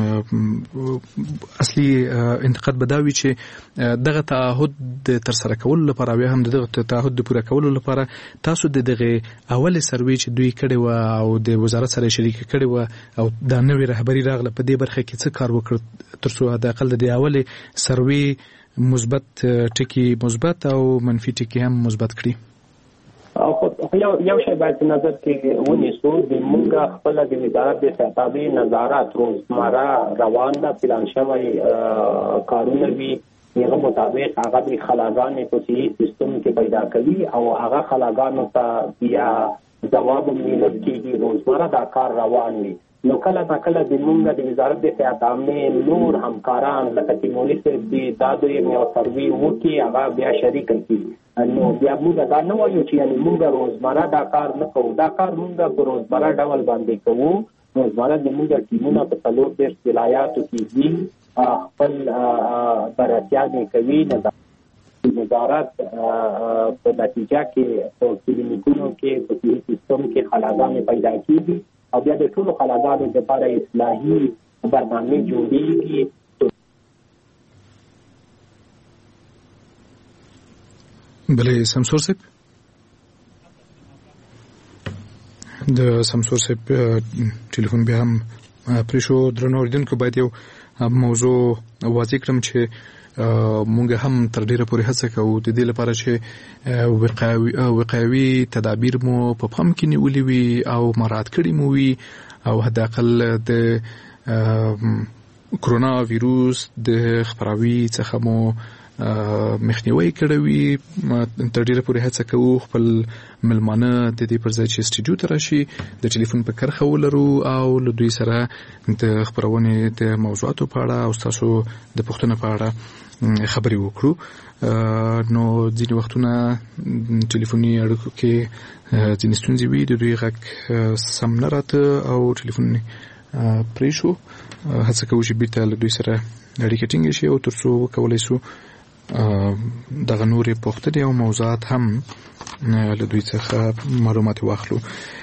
به اصلي انتقاد بداوي چې دغه تعهد د تر سره کولو لپاره بیا هم دغه تعهد د پوره کولو لپاره تاسو د دغه اول سروې چې دوی کړی و او د وزارت سره شریک کړی و او د نوې رهبري راغله په دې برخه کې څه کار وکړ تر څو د اقل د اول سروې مثبت ټکی مثبت او منفي ټکی هم مثبت کړي. یو یو شی باید نظر کې ونیسو د موږ خپل د وزارت د صحت عامه نظارت روزمره روان ده پلان شوی کارونه وي هغه مطابق هغه د خلاګانې په صحي سیستم کې پیدا کوي او هغه خلاګانو ته بیا ځواب میلل کېږي. روزمره دا کار روان وي. نو کله دا کله د موږ د وزارت د صحت عامه نور همکاران لکه تیموري صاحب دي دا دوی یو سروې وکړي هغه بیا شریک کړي. نو بیا موږ دا نه وایو چې یعنې موږ روزمره دا کار نه کوو. دا کار موږ په روزمره ډول باندې کوو. روزمره د موږ ټیمونه په څلور دېرش ولایاتو کې دي خپل بررسیانې کوي. نظارت په نتیجه کې په کلینیکونو کې په صحي سیستم کې خلاګانې پیدا کېږي او بیا د ټولو خلاګانو لپاره اصلاحي برنامې جوړېږي. بله سمسور صاحب د سمسور صاحب ټلیفون بیا هم پرې شو. درنو اوریدونکو باید یو موضوع واضح کړم چې مونږ هم تر ډیره پورې هڅه کوو د دې لپاره چې وقایوي وقایوي تدابیر مو په پام کې نیولې وي او مراعات کړي مو وي او حداقل د کرونا ویروس د خپراوي څخه مو مخنیوي کړی وي. تر ډیره پورې هڅه کوو خپل ملمانه د دې پر ځای چې سټډیو ته راشي د ټلیفون په کرښه ولرو او له دوی سره د خپرونې د موضوعاتو په اړه او ستاسو د پوښتنو په اړه خبرې وکړو. نو ځینې وختونه ټلیفوني اړیکو کې ځینې ستونزې وي د دوی غږ سم نه راته او ټلیفون پرې شو. هڅه کوو چې بیرته له دوی سره اړیکه ټینګه شي او تر څو وکولی شو دغه نورې پوښتنې او موضوعات هم له دوی څخه معلومات واخلو.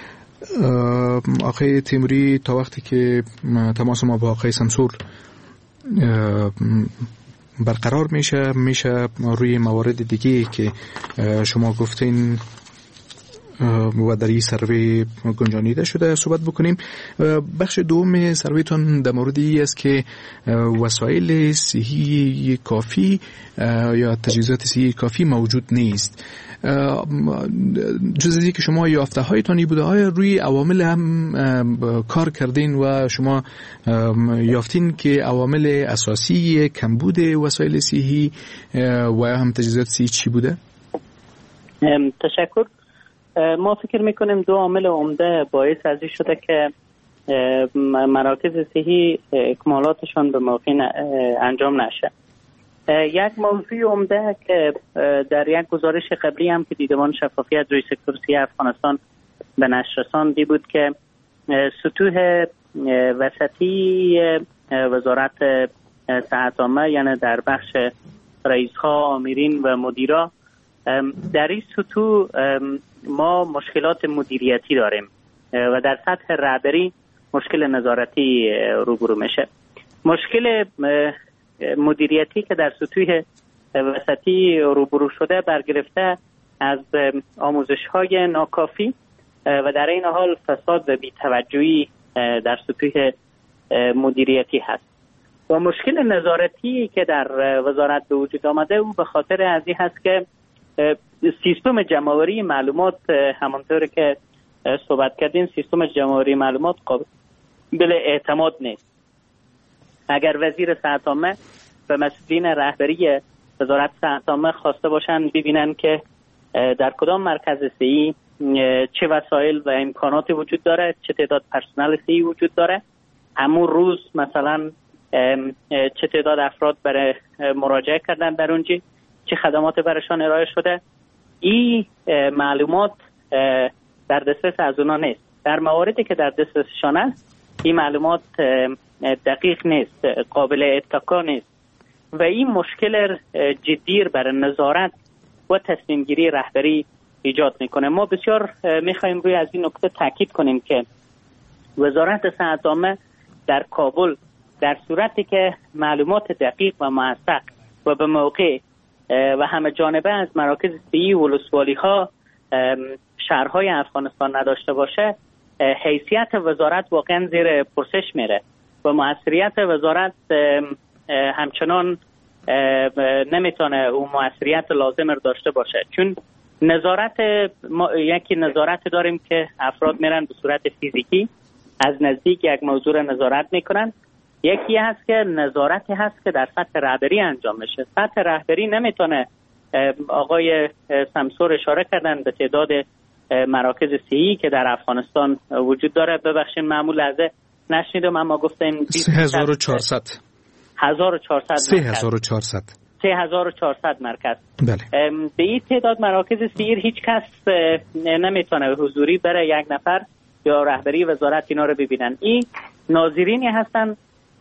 آقای تیموری، تا وقتی که تماس ما با آقای سمسور برقرار میشه میشه روی موارد دیگه که شما گفتین و در این سروی گنجانیده شده صحبت بکنیم. بخش دوم سرویتون در موردی است که وسایل صحی کافی یا تجهیزات صحی کافی موجود نیست. جز از که شما یافته هایتانی بوده های روی عوامل هم کار کردین و شما یافتین که عوامل اساسی کمبود وسایل صحی و هم تجهیزات صحی چی بوده؟ تشکر. ما فکر میکنیم دو عامل عمده باعث از این شده که مراکز صحی اکمالاتشان به موقع انجام نشه. یک موضوع عمده که در یک گزارش قبلی هم که دیدمان شفافیت روی سکتور صحی افغانستان به نشر رساند بود که سطوح وسطی وزارت صحت عامه، یعنی در بخش رئیس‌ها، آمرین و مدیرا، در این سطوح ما مشکلات مدیریتی داریم و در سطح رهبری مشکل نظارتی روبرو میشه. مشکل مدیریتی که در سطوح وسطی روبرو شده برگرفته از آموزش‌های ناکافی و در این حال فساد و بی‌توجهی در سطوح مدیریتی هست. و مشکل نظارتی که در وزارت به وجود آمده او به خاطر از این هست که سیستم جمع‌آوری معلومات، همانطور که صحبت کردیم، سیستم جمع‌آوری معلومات قابل اعتماد نیست. اگر وزیر صحت عامه و مسئولین رهبری وزارت صحت عامه خواسته باشن ببینن که در کدام مرکز صحی چه وسایل و امکاناتی وجود داره، چه تعداد پرسنل صحی وجود داره، همون روز مثلا چه تعداد افراد برای مراجعه کردن در اونجا، چه خدمات برشان ارائه شده، این معلومات در دسترس از اونا نیست. در مواردی که در دسترسشان است این معلومات دقیق نیست، قابل اتکا نیست و این مشکل جدی برای نظارت و تصمیم گیری رهبری ایجاد میکنه. ما بسیار میخوایم روی از این نکته تاکید کنیم که وزارت صحت عامه در کابل در صورتی که معلومات دقیق و موثق و به موقع و همه جانبه از مراکز صحی و ولسوالی ها شهرهای افغانستان نداشته باشه، حیثیت وزارت واقعا زیر پرسش میره و موثریت وزارت همچنان نمیتونه اون موثریت لازم رو داشته باشه. چون نظارت ما یکی نظارت داریم که افراد میرن به صورت فیزیکی از نزدیک یک موضوع نظارت میکنن، یکی هست که نظارتی هست که در سطح رهبری انجام میشه. سطح رهبری نمیتونه، آقای سمسور اشاره کردن به تعداد مراکز صحی که در افغانستان وجود داره. ببخشید معمول لحظه نشنیدم، اما گفتیم سه هزار و چهارصد هزار و چهارصد سه هزار و چهارصد سه هزار و چهارصد مرکز. بله. به این تعداد مراکز صحی هیچ کس نمیتونه حضوری بره یک نفر یا رهبری وزارت اینا رو ببینن. این ناظرینی هستن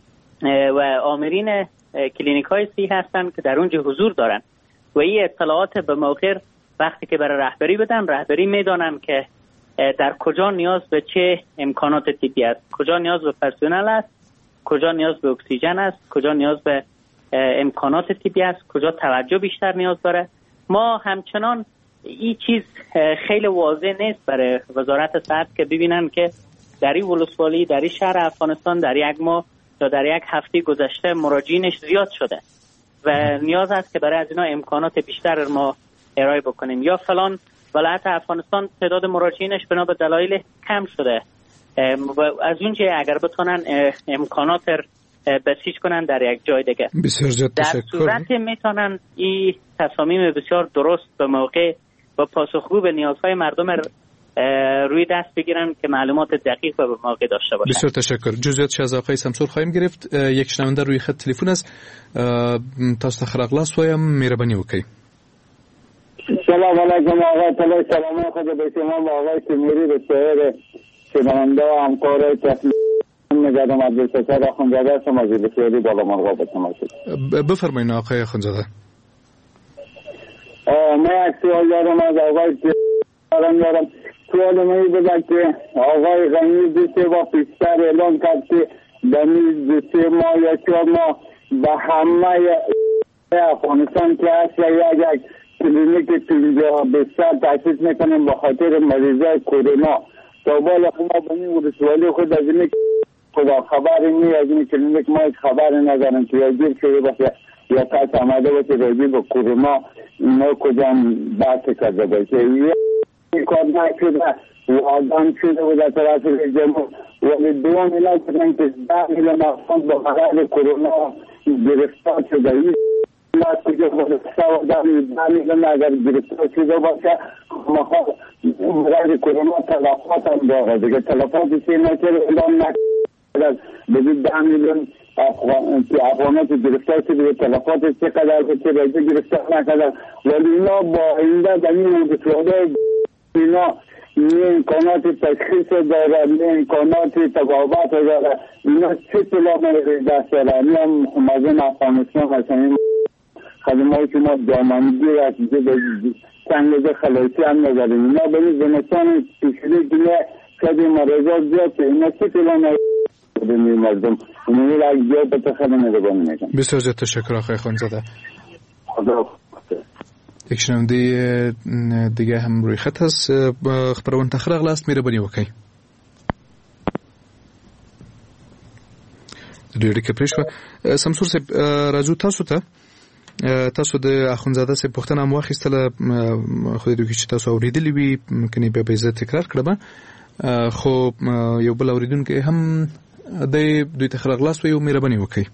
و آمرین کلینیک های صحی هستن که در اونجا حضور دارن و این اطلاعات به موقع وقتی که برای رهبری بدن، رهبری میدانن که در کجا نیاز به چه امکانات طبی است، کجا نیاز به پرسنل است، کجا نیاز به اکسیژن است، کجا نیاز به امکانات طبی است، کجا توجه بیشتر نیاز داره. ما همچنان این چیز خیلی واضح نیست برای وزارت صحت که ببینن که در این ولسوالی، در این شهر افغانستان در یک ماه یا در یک هفته گذشته مراجعینش زیاد شده و نیاز است که برای از اینا امکانات بیشتر ما ارائه بکنیم. یا فلان ولایت افغانستان تعداد مراجعینش بنا به دلایل کم شده و از اونجا اگر بتونن امکانات بسیج کنن در یک جای دیگه، بسیار زیاد تشکر. در صورت میتونن این تصامیم بسیار درست به موقع و پاسخگو به نیازهای مردم روی دست بگیرن که معلومات دقیق و به موقع داشته باشن. بسیار تشکر. جزئیات از آقای سمسور خواهیم گرفت. یک شنونده روی خط تلفن است. تاسو خیر اخلاص وایم، مهربانی وکړئ. سلام علیکم آقای طلای سلام خود به شما و آقای تیموری به شهر شنونده و همکار تحلیل نگردم عبدالستار آخوندزاده شما بسیاری بالا مرغا به شما شد. بفرمایید آقای آخوندزاده. من یک سوال دارم از آقای پیران دارم. سوال من این بود که آقای غنی دو سه با پیشتر اعلام کرد که دمی دو سه ماه یا چهار ماه به همه افغانستان که هست یک یک کلینیک اینجا بستر تاسیس میکنیم به خاطر مریضای کرونا. تا بالا ما به این ولسوالی خود از این خدا خبری نی از این کلینیک ما هیچ خبری ندارم که یا گیر شده باشه یا کس آمده باشه راجع به کرونا اینا کجا بحث کرده باشه. این کار نشده و آدم شده و در طرف رئیس جمهور ولی دوم اینا کردن که ده میلیون افغان به مرض کرونا گرفتار شده. این لاس کجا گرفتار ده میلیون اگر گرفتار شده باشه مرض کرونا تلفات هم داره دیگه. تلفاتی که نکرد اعلام نکرد بگید ده میلیون افغانات گرفتار شده و تلفات چقدر که رایجه گرفتار نکرد. ولی اینا با اینده در این ولسوالی اینا نه امکانات تشخیص داره نه امکانات تقاوت داره. اینا چه طلاب دست داره. این هم مزین افغانستان هستن خدمات که ما دامنگی و سنگ خلاصی هم نداریم. اینا برای زمستان پیشلی که خیلی مریضات زیاد که اینا چه طلاب دنیای مردم اینو را جا به تخیل نگاه میکنم. بسیار زیاد تشکر آقای خانزاده. خدا یک شنونده دیگه هم روی خط هست. خبرون تخرق لاست میره بنی وکی دیوری که پریشو سمسور سب راجو تاسو ته تاسو د اخونزاده سب پختن هم واخیستله خود دوی چې تاسو اوریدلی وي ممکنه به به تکرار کړم خو یو بل اوریدونکو هم د دوی تخرق لاست وي میره بنی وکی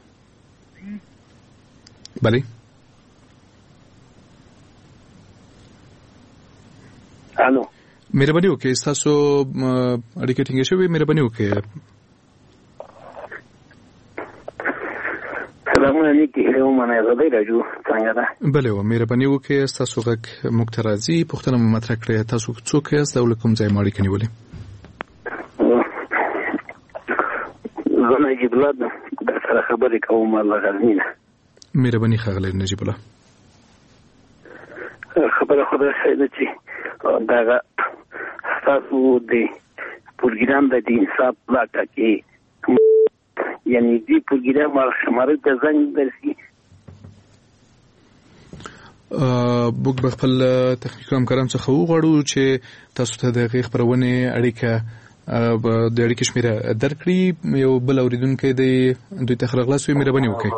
بله الو مهرباني وکړئ تاسو اړیکه ټینګه شوې مهرباني وکړئ. سلامونه نیکی هیله منه زده راجو څنګه ده بله و مهرباني وکړئ تاسو غږ موږ ته راځي پوښتنه مو مطرح کړئ تاسو څوک یاست او له کوم ځای مو اړیکه نیولې؟ زه نجیب الله در سره خبرې کوم له غزني نه. مهرباني ښاغلی نجیب الله. خبره خدای خیر چې دغه تاسو د پروګرام د انصاف پلاټه کې یعنی دې پروګرام مرحله د ځنګ درسي موږ به خپل تخنیکي همکاران څخه وغواړو چې تاسو ته د هغې خپرونې اړیکه د اړیکې شمېره درکړي. یو بل اورېدونکی دی دوی ته ښه راغلاست وي مهرباني وکړئ.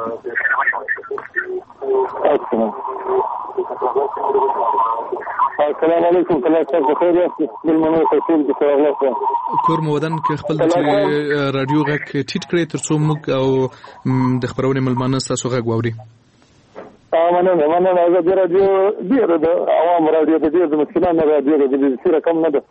السلام علیکم کله تاسو خیر یاست بلمنو تاسو د خیرات کور مودن کې خپل د رادیو غږ ټیټ کړئ ترڅو موږ او د خبرونې ملمانه تاسو غږ واوري. مننه مننه زه د رادیو ډیر د عوام رادیو د ډیر د مسکینانو رادیو د دې سره کم نه ده.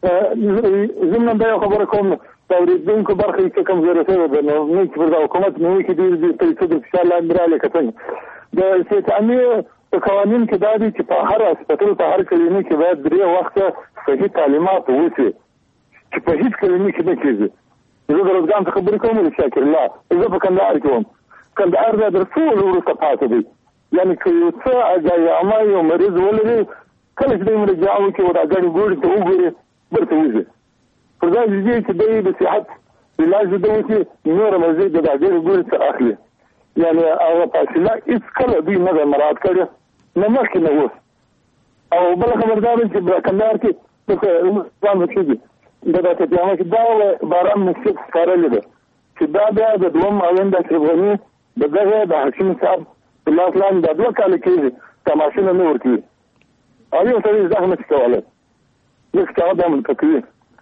زموږ د خبرو کوم توریدونکو برخه کې کم زیاته ده نو موږ پر د حکومت نو کې ډیر د پیسو د ان الله امراله کتن د سیستمي قوانین کې دا دي چې په هر هسپتال په هر کلینیک کې باید درې وخته صحیح تعلیمات وشي چې په هیڅ کلینیک کې نه کېږي. زه د روزګان څخه خبرې کوم شاکر الله زه په کندهار کې وم. کندهار دا د ټول وروسته پاتې دی یعنی که یو څه اجایما یو مریض ولري کله چې دوی مرجع وکړي او دا ګڼې ګوړې ته وګوري برته وځي پر دا ځي چې دوی د صحت علاج د وکړي نور مزید د دا ګڼې ګوړې څخه اخلي یعنی هغه فاصله هېڅ کله دوی نه ده مراعات کړې نه مخکې نه اوس. او بله خبردار چې په کندهار کې ځان وکړي د دا قیامه کې دا باران مسجد ښکارلی ده چې دا بیا د دوم آیند اشرف غني د دغه د حکیم صاحب په لاس لاندې دا دوه کاله کېږي تماشونه نه ورکوي او یو سړی زده نه شي کولی لږ څه دا عمل کوي.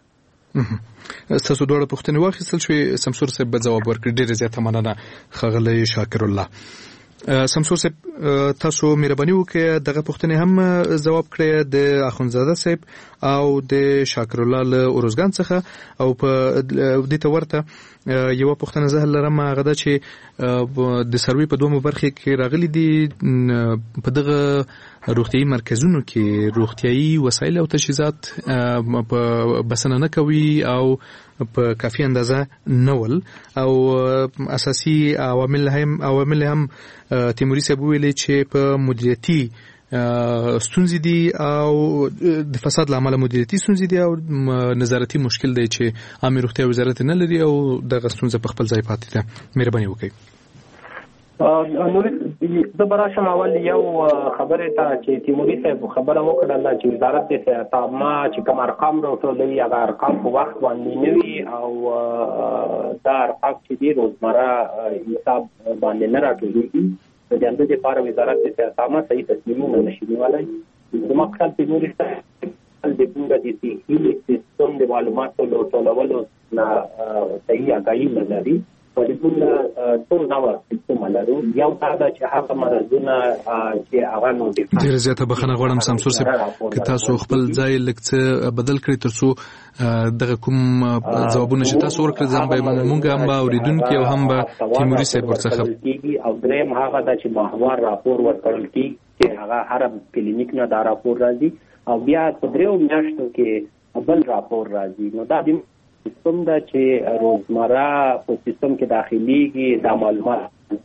ستاسو دواړه پوښتنې واخیستل شوې سمسور صاحب به ځواب ورکړي. ډېره زیاته مننه ښاغلی شاکر الله. سمسور صاحب تاسو مهرباني وکړئ دغه پوښتنې هم ځواب کړئ د اخونزاده صاحب او د شاکر الله له اروزګان څخه او په دې ته ورته یوه پوښتنه زه لرم هغه ده چې د سروې په دومره برخې کې راغلي دي په دغه روغتیایي مرکزونو کې روغتیایي وسایل او تجهیزات په بسنه نه کوي او په کافي اندازه نه ول او اساسي عوامل هم عوامل هم تیموري صاحب ویلي چې په مدیریتي ستونزې دي او د فساد له امله مدیریتي ستونزې دي او نظارتي مشکل دی چې عامه روغتیا وزارت نه لري او دغه ستونزه په خپل ځای پاتې ده. مهرباني وکړئ. نور د براشم اول یو خبره ته چې تیموري صاحب خبره وکړه چې وزارت د صحت عامه چې کوم ارقام راټولوي هغه ارقام په وخت باندې نه وي او دا ارقام چې دی روزمره حساب باندې نه راټولېږي. د دې اندازې لپاره وزارت د صحت عامه صحیح تصمیمونه نشي نیولی. زما خیال تیموري صاحب د څنګه د صحي سیستم د معلوماتو راټولولو نه صحیح آګاهي نه لري. ولې ټول نو سیستم لرو یو دا چې هغه مرزونه چې هغه نو دي ډیر زیاته بخنه غواړم سمسور صاحب که تاسو خپل ځای لکه بدل کړئ ترڅو دغه کوم ځوابونه چې تاسو ورکړل ځم به مونږ هم اوریدونکو او هم به تیموري صاحب ورڅخه او دریم هغه دا چې محور راپور ورکړل کی چې هغه هر کلینیک نه دا راپور راځي او بیا په دریو میاشتو کې بل راپور راځي. نو دا د سیستم دا چې روزمره په سیستم کې داخليږي دا معلومات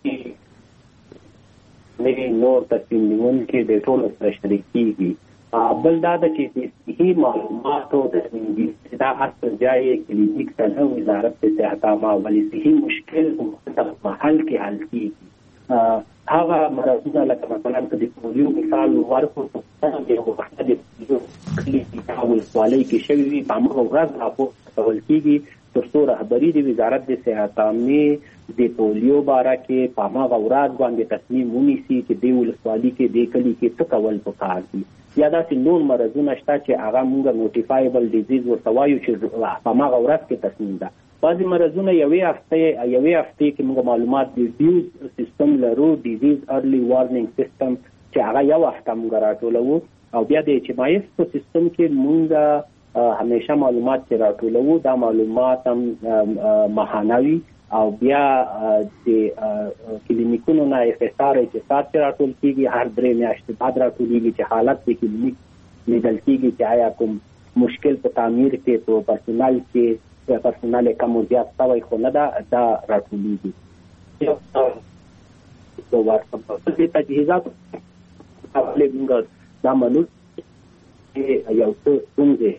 نه نور تصمیم نیونکي د ټولو سره شریک کیږي. بل دا چې صحیح معلوماتو تصمیم دا اصل ځای کلینیک ته وزارت د صحت عامه ولې صحیح مشکل په محل کې حل کیږي. هغه مرزونه لکه مثلا د پولیو مثال ورکو د یو وخت د پولیو کلینیک او ولې کې شوی په موږ ورځ راپور کول کیږي ترڅو رهبری د وزارت د صحت عامه د پولیو باره کې په موږ ورځ باندې تصمیم ونیسي چې د ولسوالۍ کې د کلی کې څه کول پکار دي. یا دا چې نور مرزونه شته چې هغه موږ نوټیفایبل ډیزیز ورته وایو چې په موږ ورځ کې تصمیم ده. بعضی مرزونه یوې هفته یوې هفته کې موږ معلومات د ډیوز سیستم لرو ډیزیز ارلی وارنینګ سیستم چې هغه یو هفته موږ راټولو او بیا د اچ ام آی ایس په سیستم کې موږ همیشه معلومات چې راټولو دا معلومات هم ماهانوي او بیا د کلینیکونو نه اف اس آر چې سات راټول کیږي هر درې میاشتې بعد راټولېږي چې حالت د کلینیک لیدل کیږي چې آیا کوم مشکل په تعمیر کې په پرسونل کې پرسونل کم او زیات شوی خو نه دا دا راټولېږي. یو څه ورته په دې تجهیزات خپل موږ دا منو چې یو څه څنګه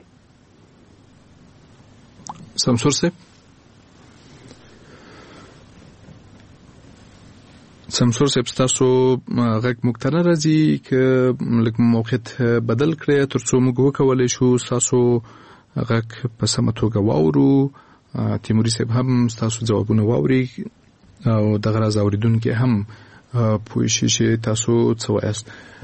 سمسور صاحب سمسور صاحب تاسو غږ مختنه راځي که لکه موقعیت بدل کړئ ترڅو موږ وکولای شو تاسو غږ په سمه توګه واورو. تیموري صاحب هم تاسو ځوابونه واوري او دغه راز اوریدونکو هم پوه شي چې تاسو څه وایاست.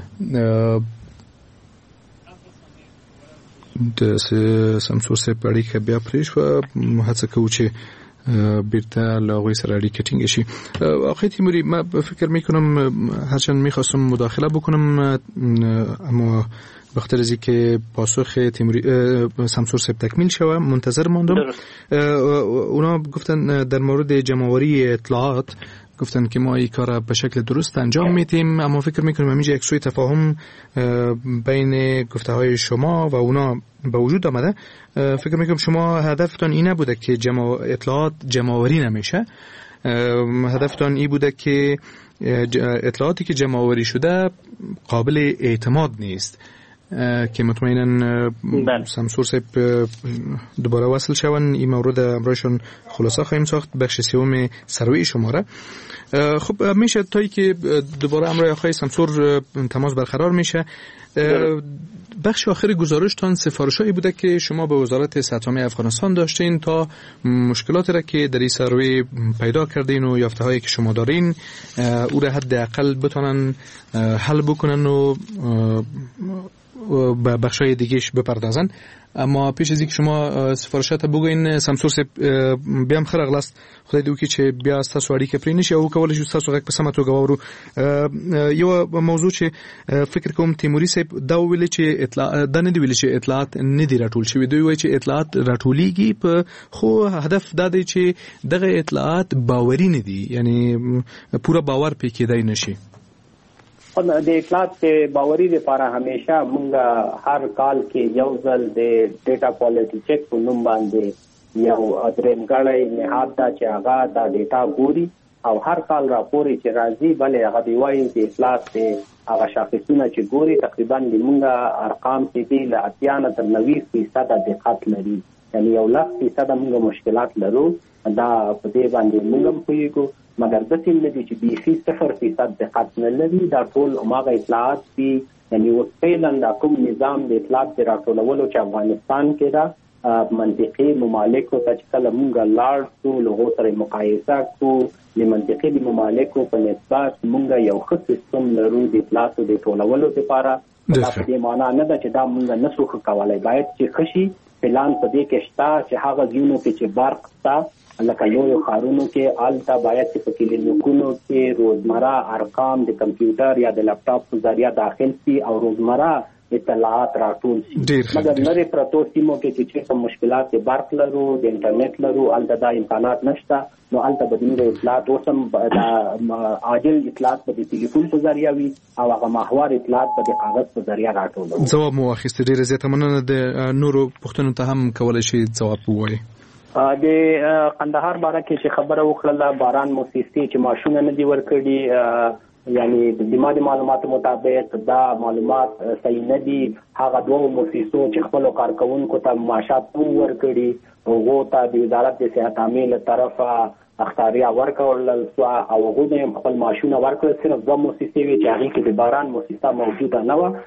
د سمسور صاحب اړیکه بیا پرې شوه. هڅه کوو چې بیرته له هغوی سره اړیکه ټینګه شي. آقای تیموری من فکر میکنم هرچند میخواستم مداخله بکنم اما بخاطر از اینکه پاسخ تیموری سمسور صاحب تکمیل شوه منتظر ماندم. اونا گفتن در مورد جمع‌آوری اطلاعات گفتن که ما این کار به شکل درست انجام میدیم اما فکر میکنیم همینجا یک سوی تفاهم بین گفته های شما و اونا به وجود آمده. فکر میکنم شما هدفتان این نبوده که جمع اطلاعات جمع‌آوری نمیشه، هدفتان این بوده که اطلاعاتی که جمع‌آوری شده قابل اعتماد نیست که مطمئنا سمسور صاحب دوباره وصل شون. این مورد امروزشون خلاصه خواهیم ساخت بخش سوم سروی شماره. خب میشه تایی که دوباره امروز آقای سمسور تماس برقرار میشه. بخش آخر گزارشتان سفارشایی بوده که شما به وزارت صحت عامه افغانستان داشتین تا مشکلاتی را که در این سروی پیدا کردین و یافته هایی که شما دارین او را حداقل بتونن حل بکنن و به بخشای دیگهش بپردازن. اما پیش از اینکه شما سفارشات بگوین سمسور صاحب بیام خرق لاست خدای دو که چه بیا از تاسو اړیکه پرې نشي او کولای شو تاسو غږ په سمه توګه واورو. یو موضوع چې فکر کوم تیموري صاحب دا ویل چې اطلاع د نه دی ویل چې اطلاعات نه دی راټول شوی. دوی وایي چې اطلاعات راټولېږي په خو هدف دا دی چې دغه اطلاعات باوري نه دي، یعنی پورا باور پې کېدای نشي. د اطلاعات باوري لپاره همیشه موږ هر کال کې یو ځل د ډیټا کوالټي چیک په نوم باندې یو درېمګړی نهاد دا چې هغه دا ډیټا ګوري او هر کال راپورې چې راځي بلې هغه دی وایي چې افلاس دی هغه شاخصونه چې ګوري تقریبا زمونږ ارقام چې دي له اتیا نه تر نوي فیصده دقت لري، یعنی یو لس فیصده موږ مشکلات لرو. دا په دې باندې موږ هم پوهېږو، مګر داسې نه دي چې بیخي صفر فیصد دقت نه لري. دا ټول هماغه اطلاعات دي، یعنی اوس فعلا دا کوم نظام د اطلاعات د راټولولو چې افغانستان کې ده منطقي ممالکو ته چې کله موږ لاړ شو له هغو سره یې مقایسه کړو، د منطقي د ممالکو په نسبت موږ یو ښه سیستم لرو د اطلاعاتو د ټولولو لپاره. دا په دې معنا نه ده چې دا موږ نه شو ښه کولی، باید چې ښه شي. پلان په دې کې شته چې هغه ځایونو کې چې برق شته لکه لویو ښارونو کې هلته باید چې په کلینیکونو کې روزمره ارقام د کمپیوټر یا د لپټاپ په ذریعه داخل شي او روزمره اطلاعات راټول شي. مګر لرې پرتو سیمو کې چې چېرته مشکلات د برق لرو د انټرنیټ لرو هلته دا امکانات نشته، نو هلته به زموږ اطلاعات اوس هم د عاجل اطلاعات به د تلیفون په ذریعه وي او هغه ماهوار اطلاعات به د کاغذ په ذریعه راټولوي. ځواب مو واخیسته، ډېره زیاته مننه. د نورو پوښتنو ته هم کولی شي ځواب ووایي. د قندهار باره کې چې خبره وکړله، باران موسسې چې معاشونه نه دي ورکړي، یعنی د ما د معلوماتو مطابق دا معلومات صحیح نه دي. هغه دوه موسسو چې خپلو کارکوونکو ته معاشات هم ورکړي، هغو ته د وزارت د صحت عامې له طرفه اختاریه ورکړل شوه او هغو ته هم خپل معاشونه ورکړل. صرف دوه موسسې وې چې هغې کې د باران موسسه موجوده نه وه.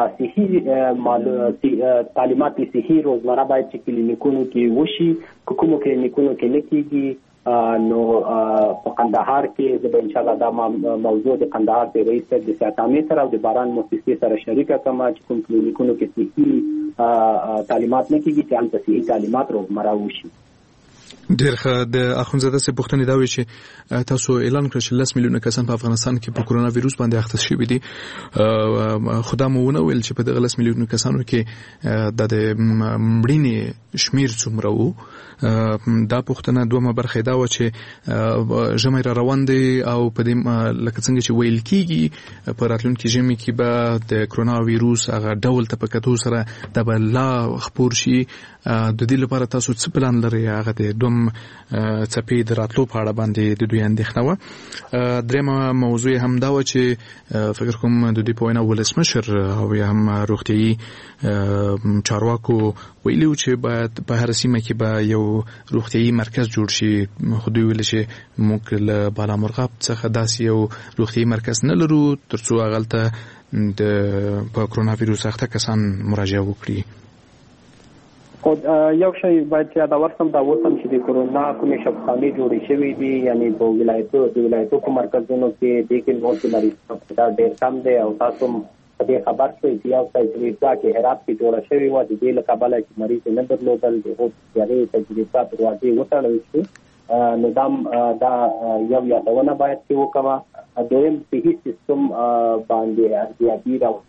صحي تعلیمات صحي روزمره باید چې کلینیکونو کې وشي، که کومو کلینیکونو کې نه کېږي. نو په قندهار کې زه به انشاءالله دا موضوع د قندهار د رئیس صاحب د صحت عامې سره او د باران موسسې سره شریکه کړم چې کوم کلینیکونو کې صحي تعلیمات نه کېږي چې هلته صحي تعلیمات روزمره وشي. ډېر ښه. د اخوندزاده صاحب پوښتنې دا وې چې تاسو اعلان کړل چې لس میلیونه کسان په افغانستان کې په کرونا ویروس باندې اخته شوي دي، خو دا مو ونه ویل چې په دغه لس میلیونه کسانو کې د مړینې شمیر څومره و. دا پوښتنه دومره برخه دا و چې ژمی را روان دی او په دې لکه څنګه چې ویل کېږي په راتلونکي ژمي کې به د کرونا ویروس هغه ډول ته په کتو سره دا به لا خپور شي. د دې لپاره تاسو څه پلان لرئ؟ هغه د دوم څپې د راتلو په اړه باندې د دوی اندېښنه وه. درېیمه موضوع هم دا وه چې فکر کوم د دوی په وینا ولسمشر او یا هم روغتیایي چارواکو ویلي و چې باید په هره سیمه کې به یو روغتیایي مرکز جوړ شي، خو دوی ویل چې موږ له بالامرغاب څخه داسې یو روغتیایي مرکز نه لرو تر څو هغلته د په کرونا ویروس اخته کسان مراجعه وکړي. خو یو شی باید چې یاد ورسم دا اوس هم چې د کرونا کومې شفاخانې جوړې شوې دي، یعنی په ولایتو د ولایتو په مرکزونو کې دې کې نور چې مریض دا ډېر کم دی او تاسو په دې خبر شوئ چې یو تجربه کې هرات کې جوړه شوې وه، د دې له کبله چې مریض یې نه درلودل، د هغې تجربه دروازې وتړل شوې. نو دا یو یادونه باید چې وکړه. دویم صحي سیستم باندې ارزیابي راوستل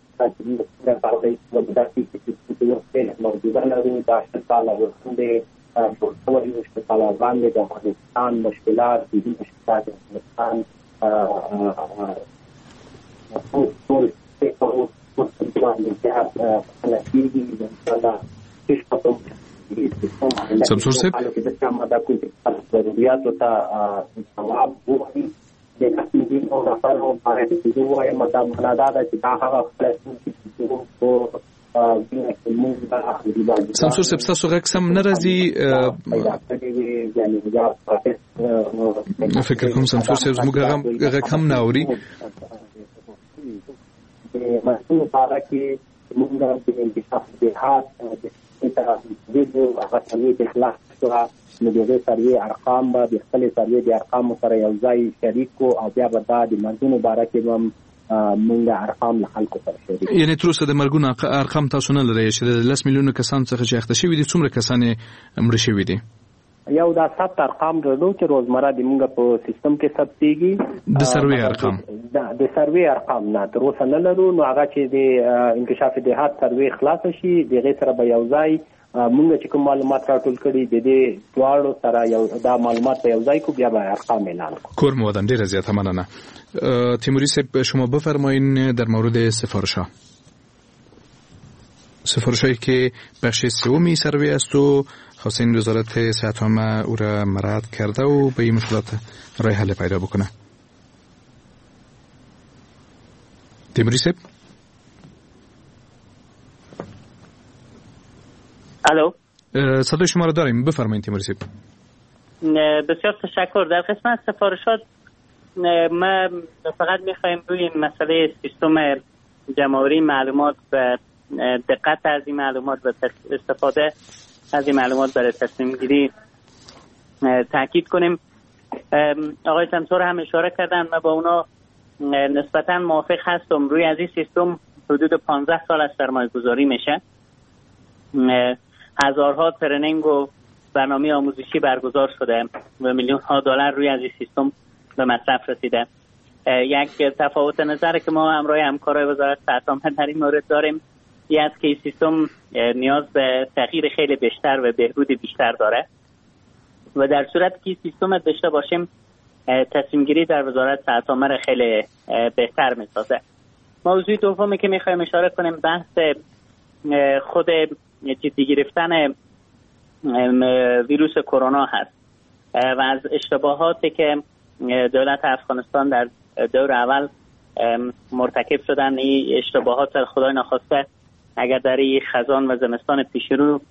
موجوده لرو. دا شل کاله وړاندې جوړ شوی و، شل کاله وړاندې د افغانستان مشکلات صحي مشکلات د افغانستان ټول سمسور صاحب ضروریاتو ته ځواب ووایي. د کسیدین او رفرو باید چې زه ووایم دا معنا دا ده چې دا هغه خلاصون چې سمسور صاحب ستاسو غږ سم نه راځي. فکر کوم سمسور صاحب زموږ غږ هم نه اوري. د مسؤل لپاره کې موږ د انکشاف جهاد د ویډیو هغه سمیت اخلاص شوه، نو د هغې سروې ارقام به د خپلې سروې د ارقامو سره یو ځای شریک کړو او بیا به دا د منځونو باره کې به هم موږ ارقام له خلکو سره شریک کړو. یعنې تر اوسه د مرګونو ارقام تاسو نه لرئ چې د لس میلیونو کسانو څخه چې اخته شوي دي څومره کسان یې مړه شوي دي؟ یو دا ثبت ارقام لرو چې روزمره د موږ په سیستم کې ثبتېږي. د سروې ارقام د سروې ارقام نه تر اوسه نه لرو. نو هغه چې د انکشاف جهاد سروې خلاصه شي د هغې سره به یو ځای موږ چې کوم معلومات راټول کړي د دې دواړو سره یو دا معلومات به یو ځای کو بیا به ارقام اعلان کنیم. کور مودن ډیره زیاته مننه. تیموری صاحب شما بفرمایین در مورد سفارش‌ها. سفارش‌هایی که بخش سومی سروی است و خواستین وزارت صحت عامه او را مراعات کرده و به این مشکلات راه حل پیدا بکنه. تیموری صاحب. الو. صدای شما را داریم، بفرمایید تیموری صاحب. بسیار تشکر. در قسمت سفارشات ما فقط میخوایم روی مسئله سیستم جمع‌آوری معلومات و دقت از این معلومات و استفاده از این معلومات برای تصمیم گیری تاکید کنیم. آقای سمسور هم اشاره کردن، ما با اونا نسبتا موافق هستم. روی از این سیستم حدود پانزده سال از سرمایه گذاری میشه. هزارها ترنینگ و برنامه آموزشی برگزار شده و میلیون ها دلار روی از این سیستم به مصرف رسیده. یک تفاوت نظر که ما همراه همکارای وزارت صحت عامه در این مورد داریم این است که این سیستم نیاز به تغییر خیلی بیشتر و بهبود بیشتر داره و در صورت که این سیستم داشته باشیم تصمیم گیری در وزارت صحت عامه خیلی بهتر میسازه. موضوع دومی که میخوایم اشاره کنیم بحث خود جدی گرفتن ویروس کرونا هست و از اشتباهاتی که دولت افغانستان در دور اول مرتکب شدن، این اشتباهات خدای نخواسته اگر در این خزان و زمستان پیش رو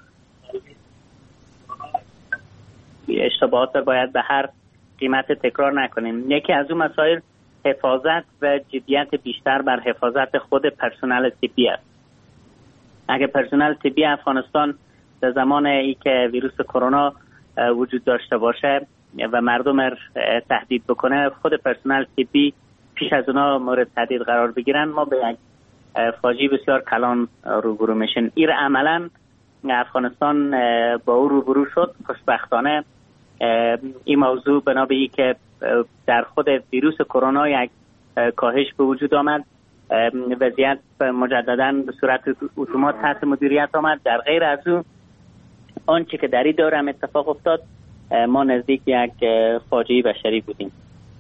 اشتباهات باید به هر قیمت تکرار نکنیم. یکی از اون مسائل حفاظت و جدیت بیشتر بر حفاظت خود پرسنل طبی است. اگر پرسنل طبی افغانستان در زمان ای که ویروس کرونا وجود داشته باشه و مردم تهدید بکنه، خود پرسنل طبی پیش از اونا مورد تهدید قرار بگیرن، ما به یک فاجعه بسیار کلان روبرو میشیم. این عملا افغانستان با او روبرو شد. خوشبختانه این موضوع بنا به ای که در خود ویروس کرونا یک کاهش به وجود آمد، وضعیت مجددا به صورت اتومات تحت مدیریت آمد. در غیر از او آنچه که در این دوره هم اتفاق افتاد، ما نزدیک یک فاجعه بشری بودیم.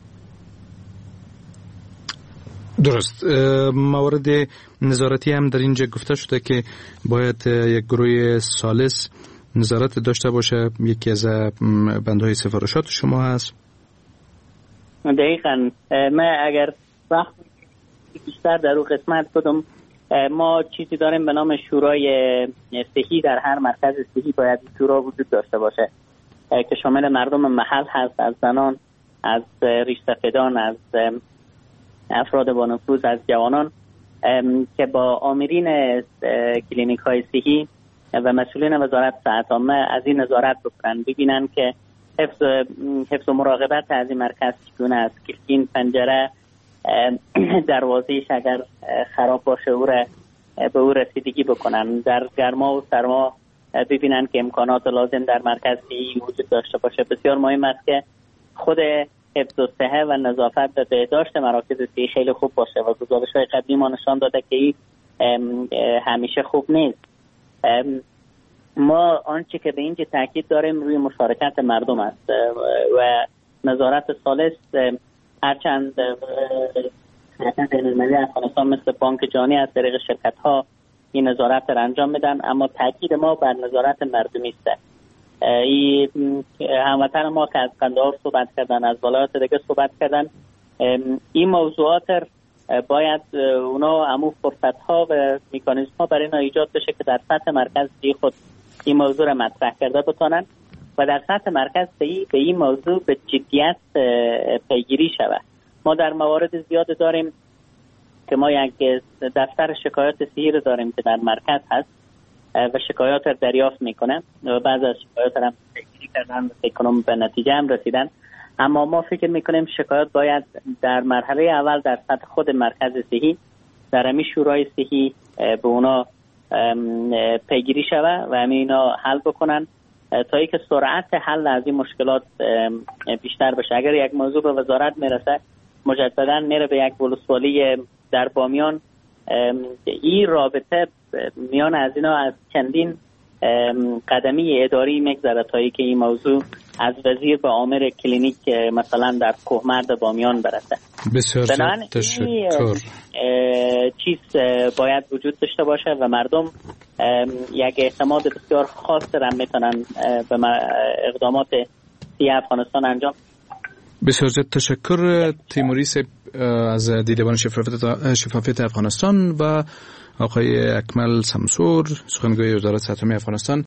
درست. موارد نظارتی هم در اینجا گفته شده که باید یک گروه ثالث نظارت داشته باشه. یکی از بندهای سفارشات شما هست. دقیقاً. من اگر وقت بیشتر در اون قسمت بدم، ما چیزی داریم به نام شورای صحی. در هر مرکز صحی باید شورا وجود داشته باشه که شامل مردم محل هست، از زنان، از ریشسفیدان، از افراد با نفوذ، از جوانان، که با آمرین کلینیک های صحی و مسئولین وزارت صحت عامه از این نظارت بکنن، ببینن که حفظ حفظ و مراقبت از این مرکز چگونه است، کلین پنجره دروازه‌اش اگر خراب باشه او را به او رسیدگی بکنن، در گرما و سرما ببینن که امکانات لازم در مرکز صحی وجود داشته باشه. بسیار مهم است که خود حفظ و صحه و نظافت و بهداشت مراکز صحی خیلی خوب باشه و گزارش‌های قبلی ما نشان داده که این همیشه خوب نیست. ما آنچه که به اینجا تاکید داریم روی مشارکت مردم است و نظارت ثالث، هرچند شرکت بین‌المللی افغانستان مثل بانک جهانی از طریق شرکت‌ها این نظارت را انجام میدن، اما تاکید ما بر نظارت مردمی است. این هموطن ما که از قندهار صحبت کردن، از ولایات دیگه صحبت کردن، این موضوعات باید اونا همون فرصت‌ها و مکانیزم‌ها برای اینا ایجاد بشه که در سطح مرکز صحی خود این موضوع را مطرح کرده بتونن و در سطح مرکز صحی به این موضوع به جدیت پیگیری شود. ما در موارد زیاد داریم که ما یک دفتر شکایات صحی رو داریم که در مرکز هست و شکایات رو دریافت میکنه و بعض از شکایات هم پیگیری کردن و فکر کنم به نتیجه هم رسیدن. اما ما فکر میکنیم شکایات باید در مرحله اول در سطح خود مرکز صحی در همین شورای صحی به اونا پیگیری شوه و همین اینا حل بکنن تا اینکه سرعت حل از این مشکلات بیشتر بشه. اگر یک موضوع به وزارت میرسه، مجددا میره به یک ولسوالی در بامیان، این رابطه میان از اینا از چندین قدمی اداری میگذره تا اینکه این موضوع از وزیر به آمر کلینیک مثلا در کوهمرد بامیان برسه. بسیار تشکر. چیز باید وجود داشته باشه و مردم یک اعتماد بسیار خاص را میتونن به اقدامات سیه افغانستان انجام. بسیار زیاد تشکر تیموری صاحب از دیدبان شفافیت شفافیت افغانستان و آقای اکمل سمسور سخنگوی وزارت اتمی افغانستان.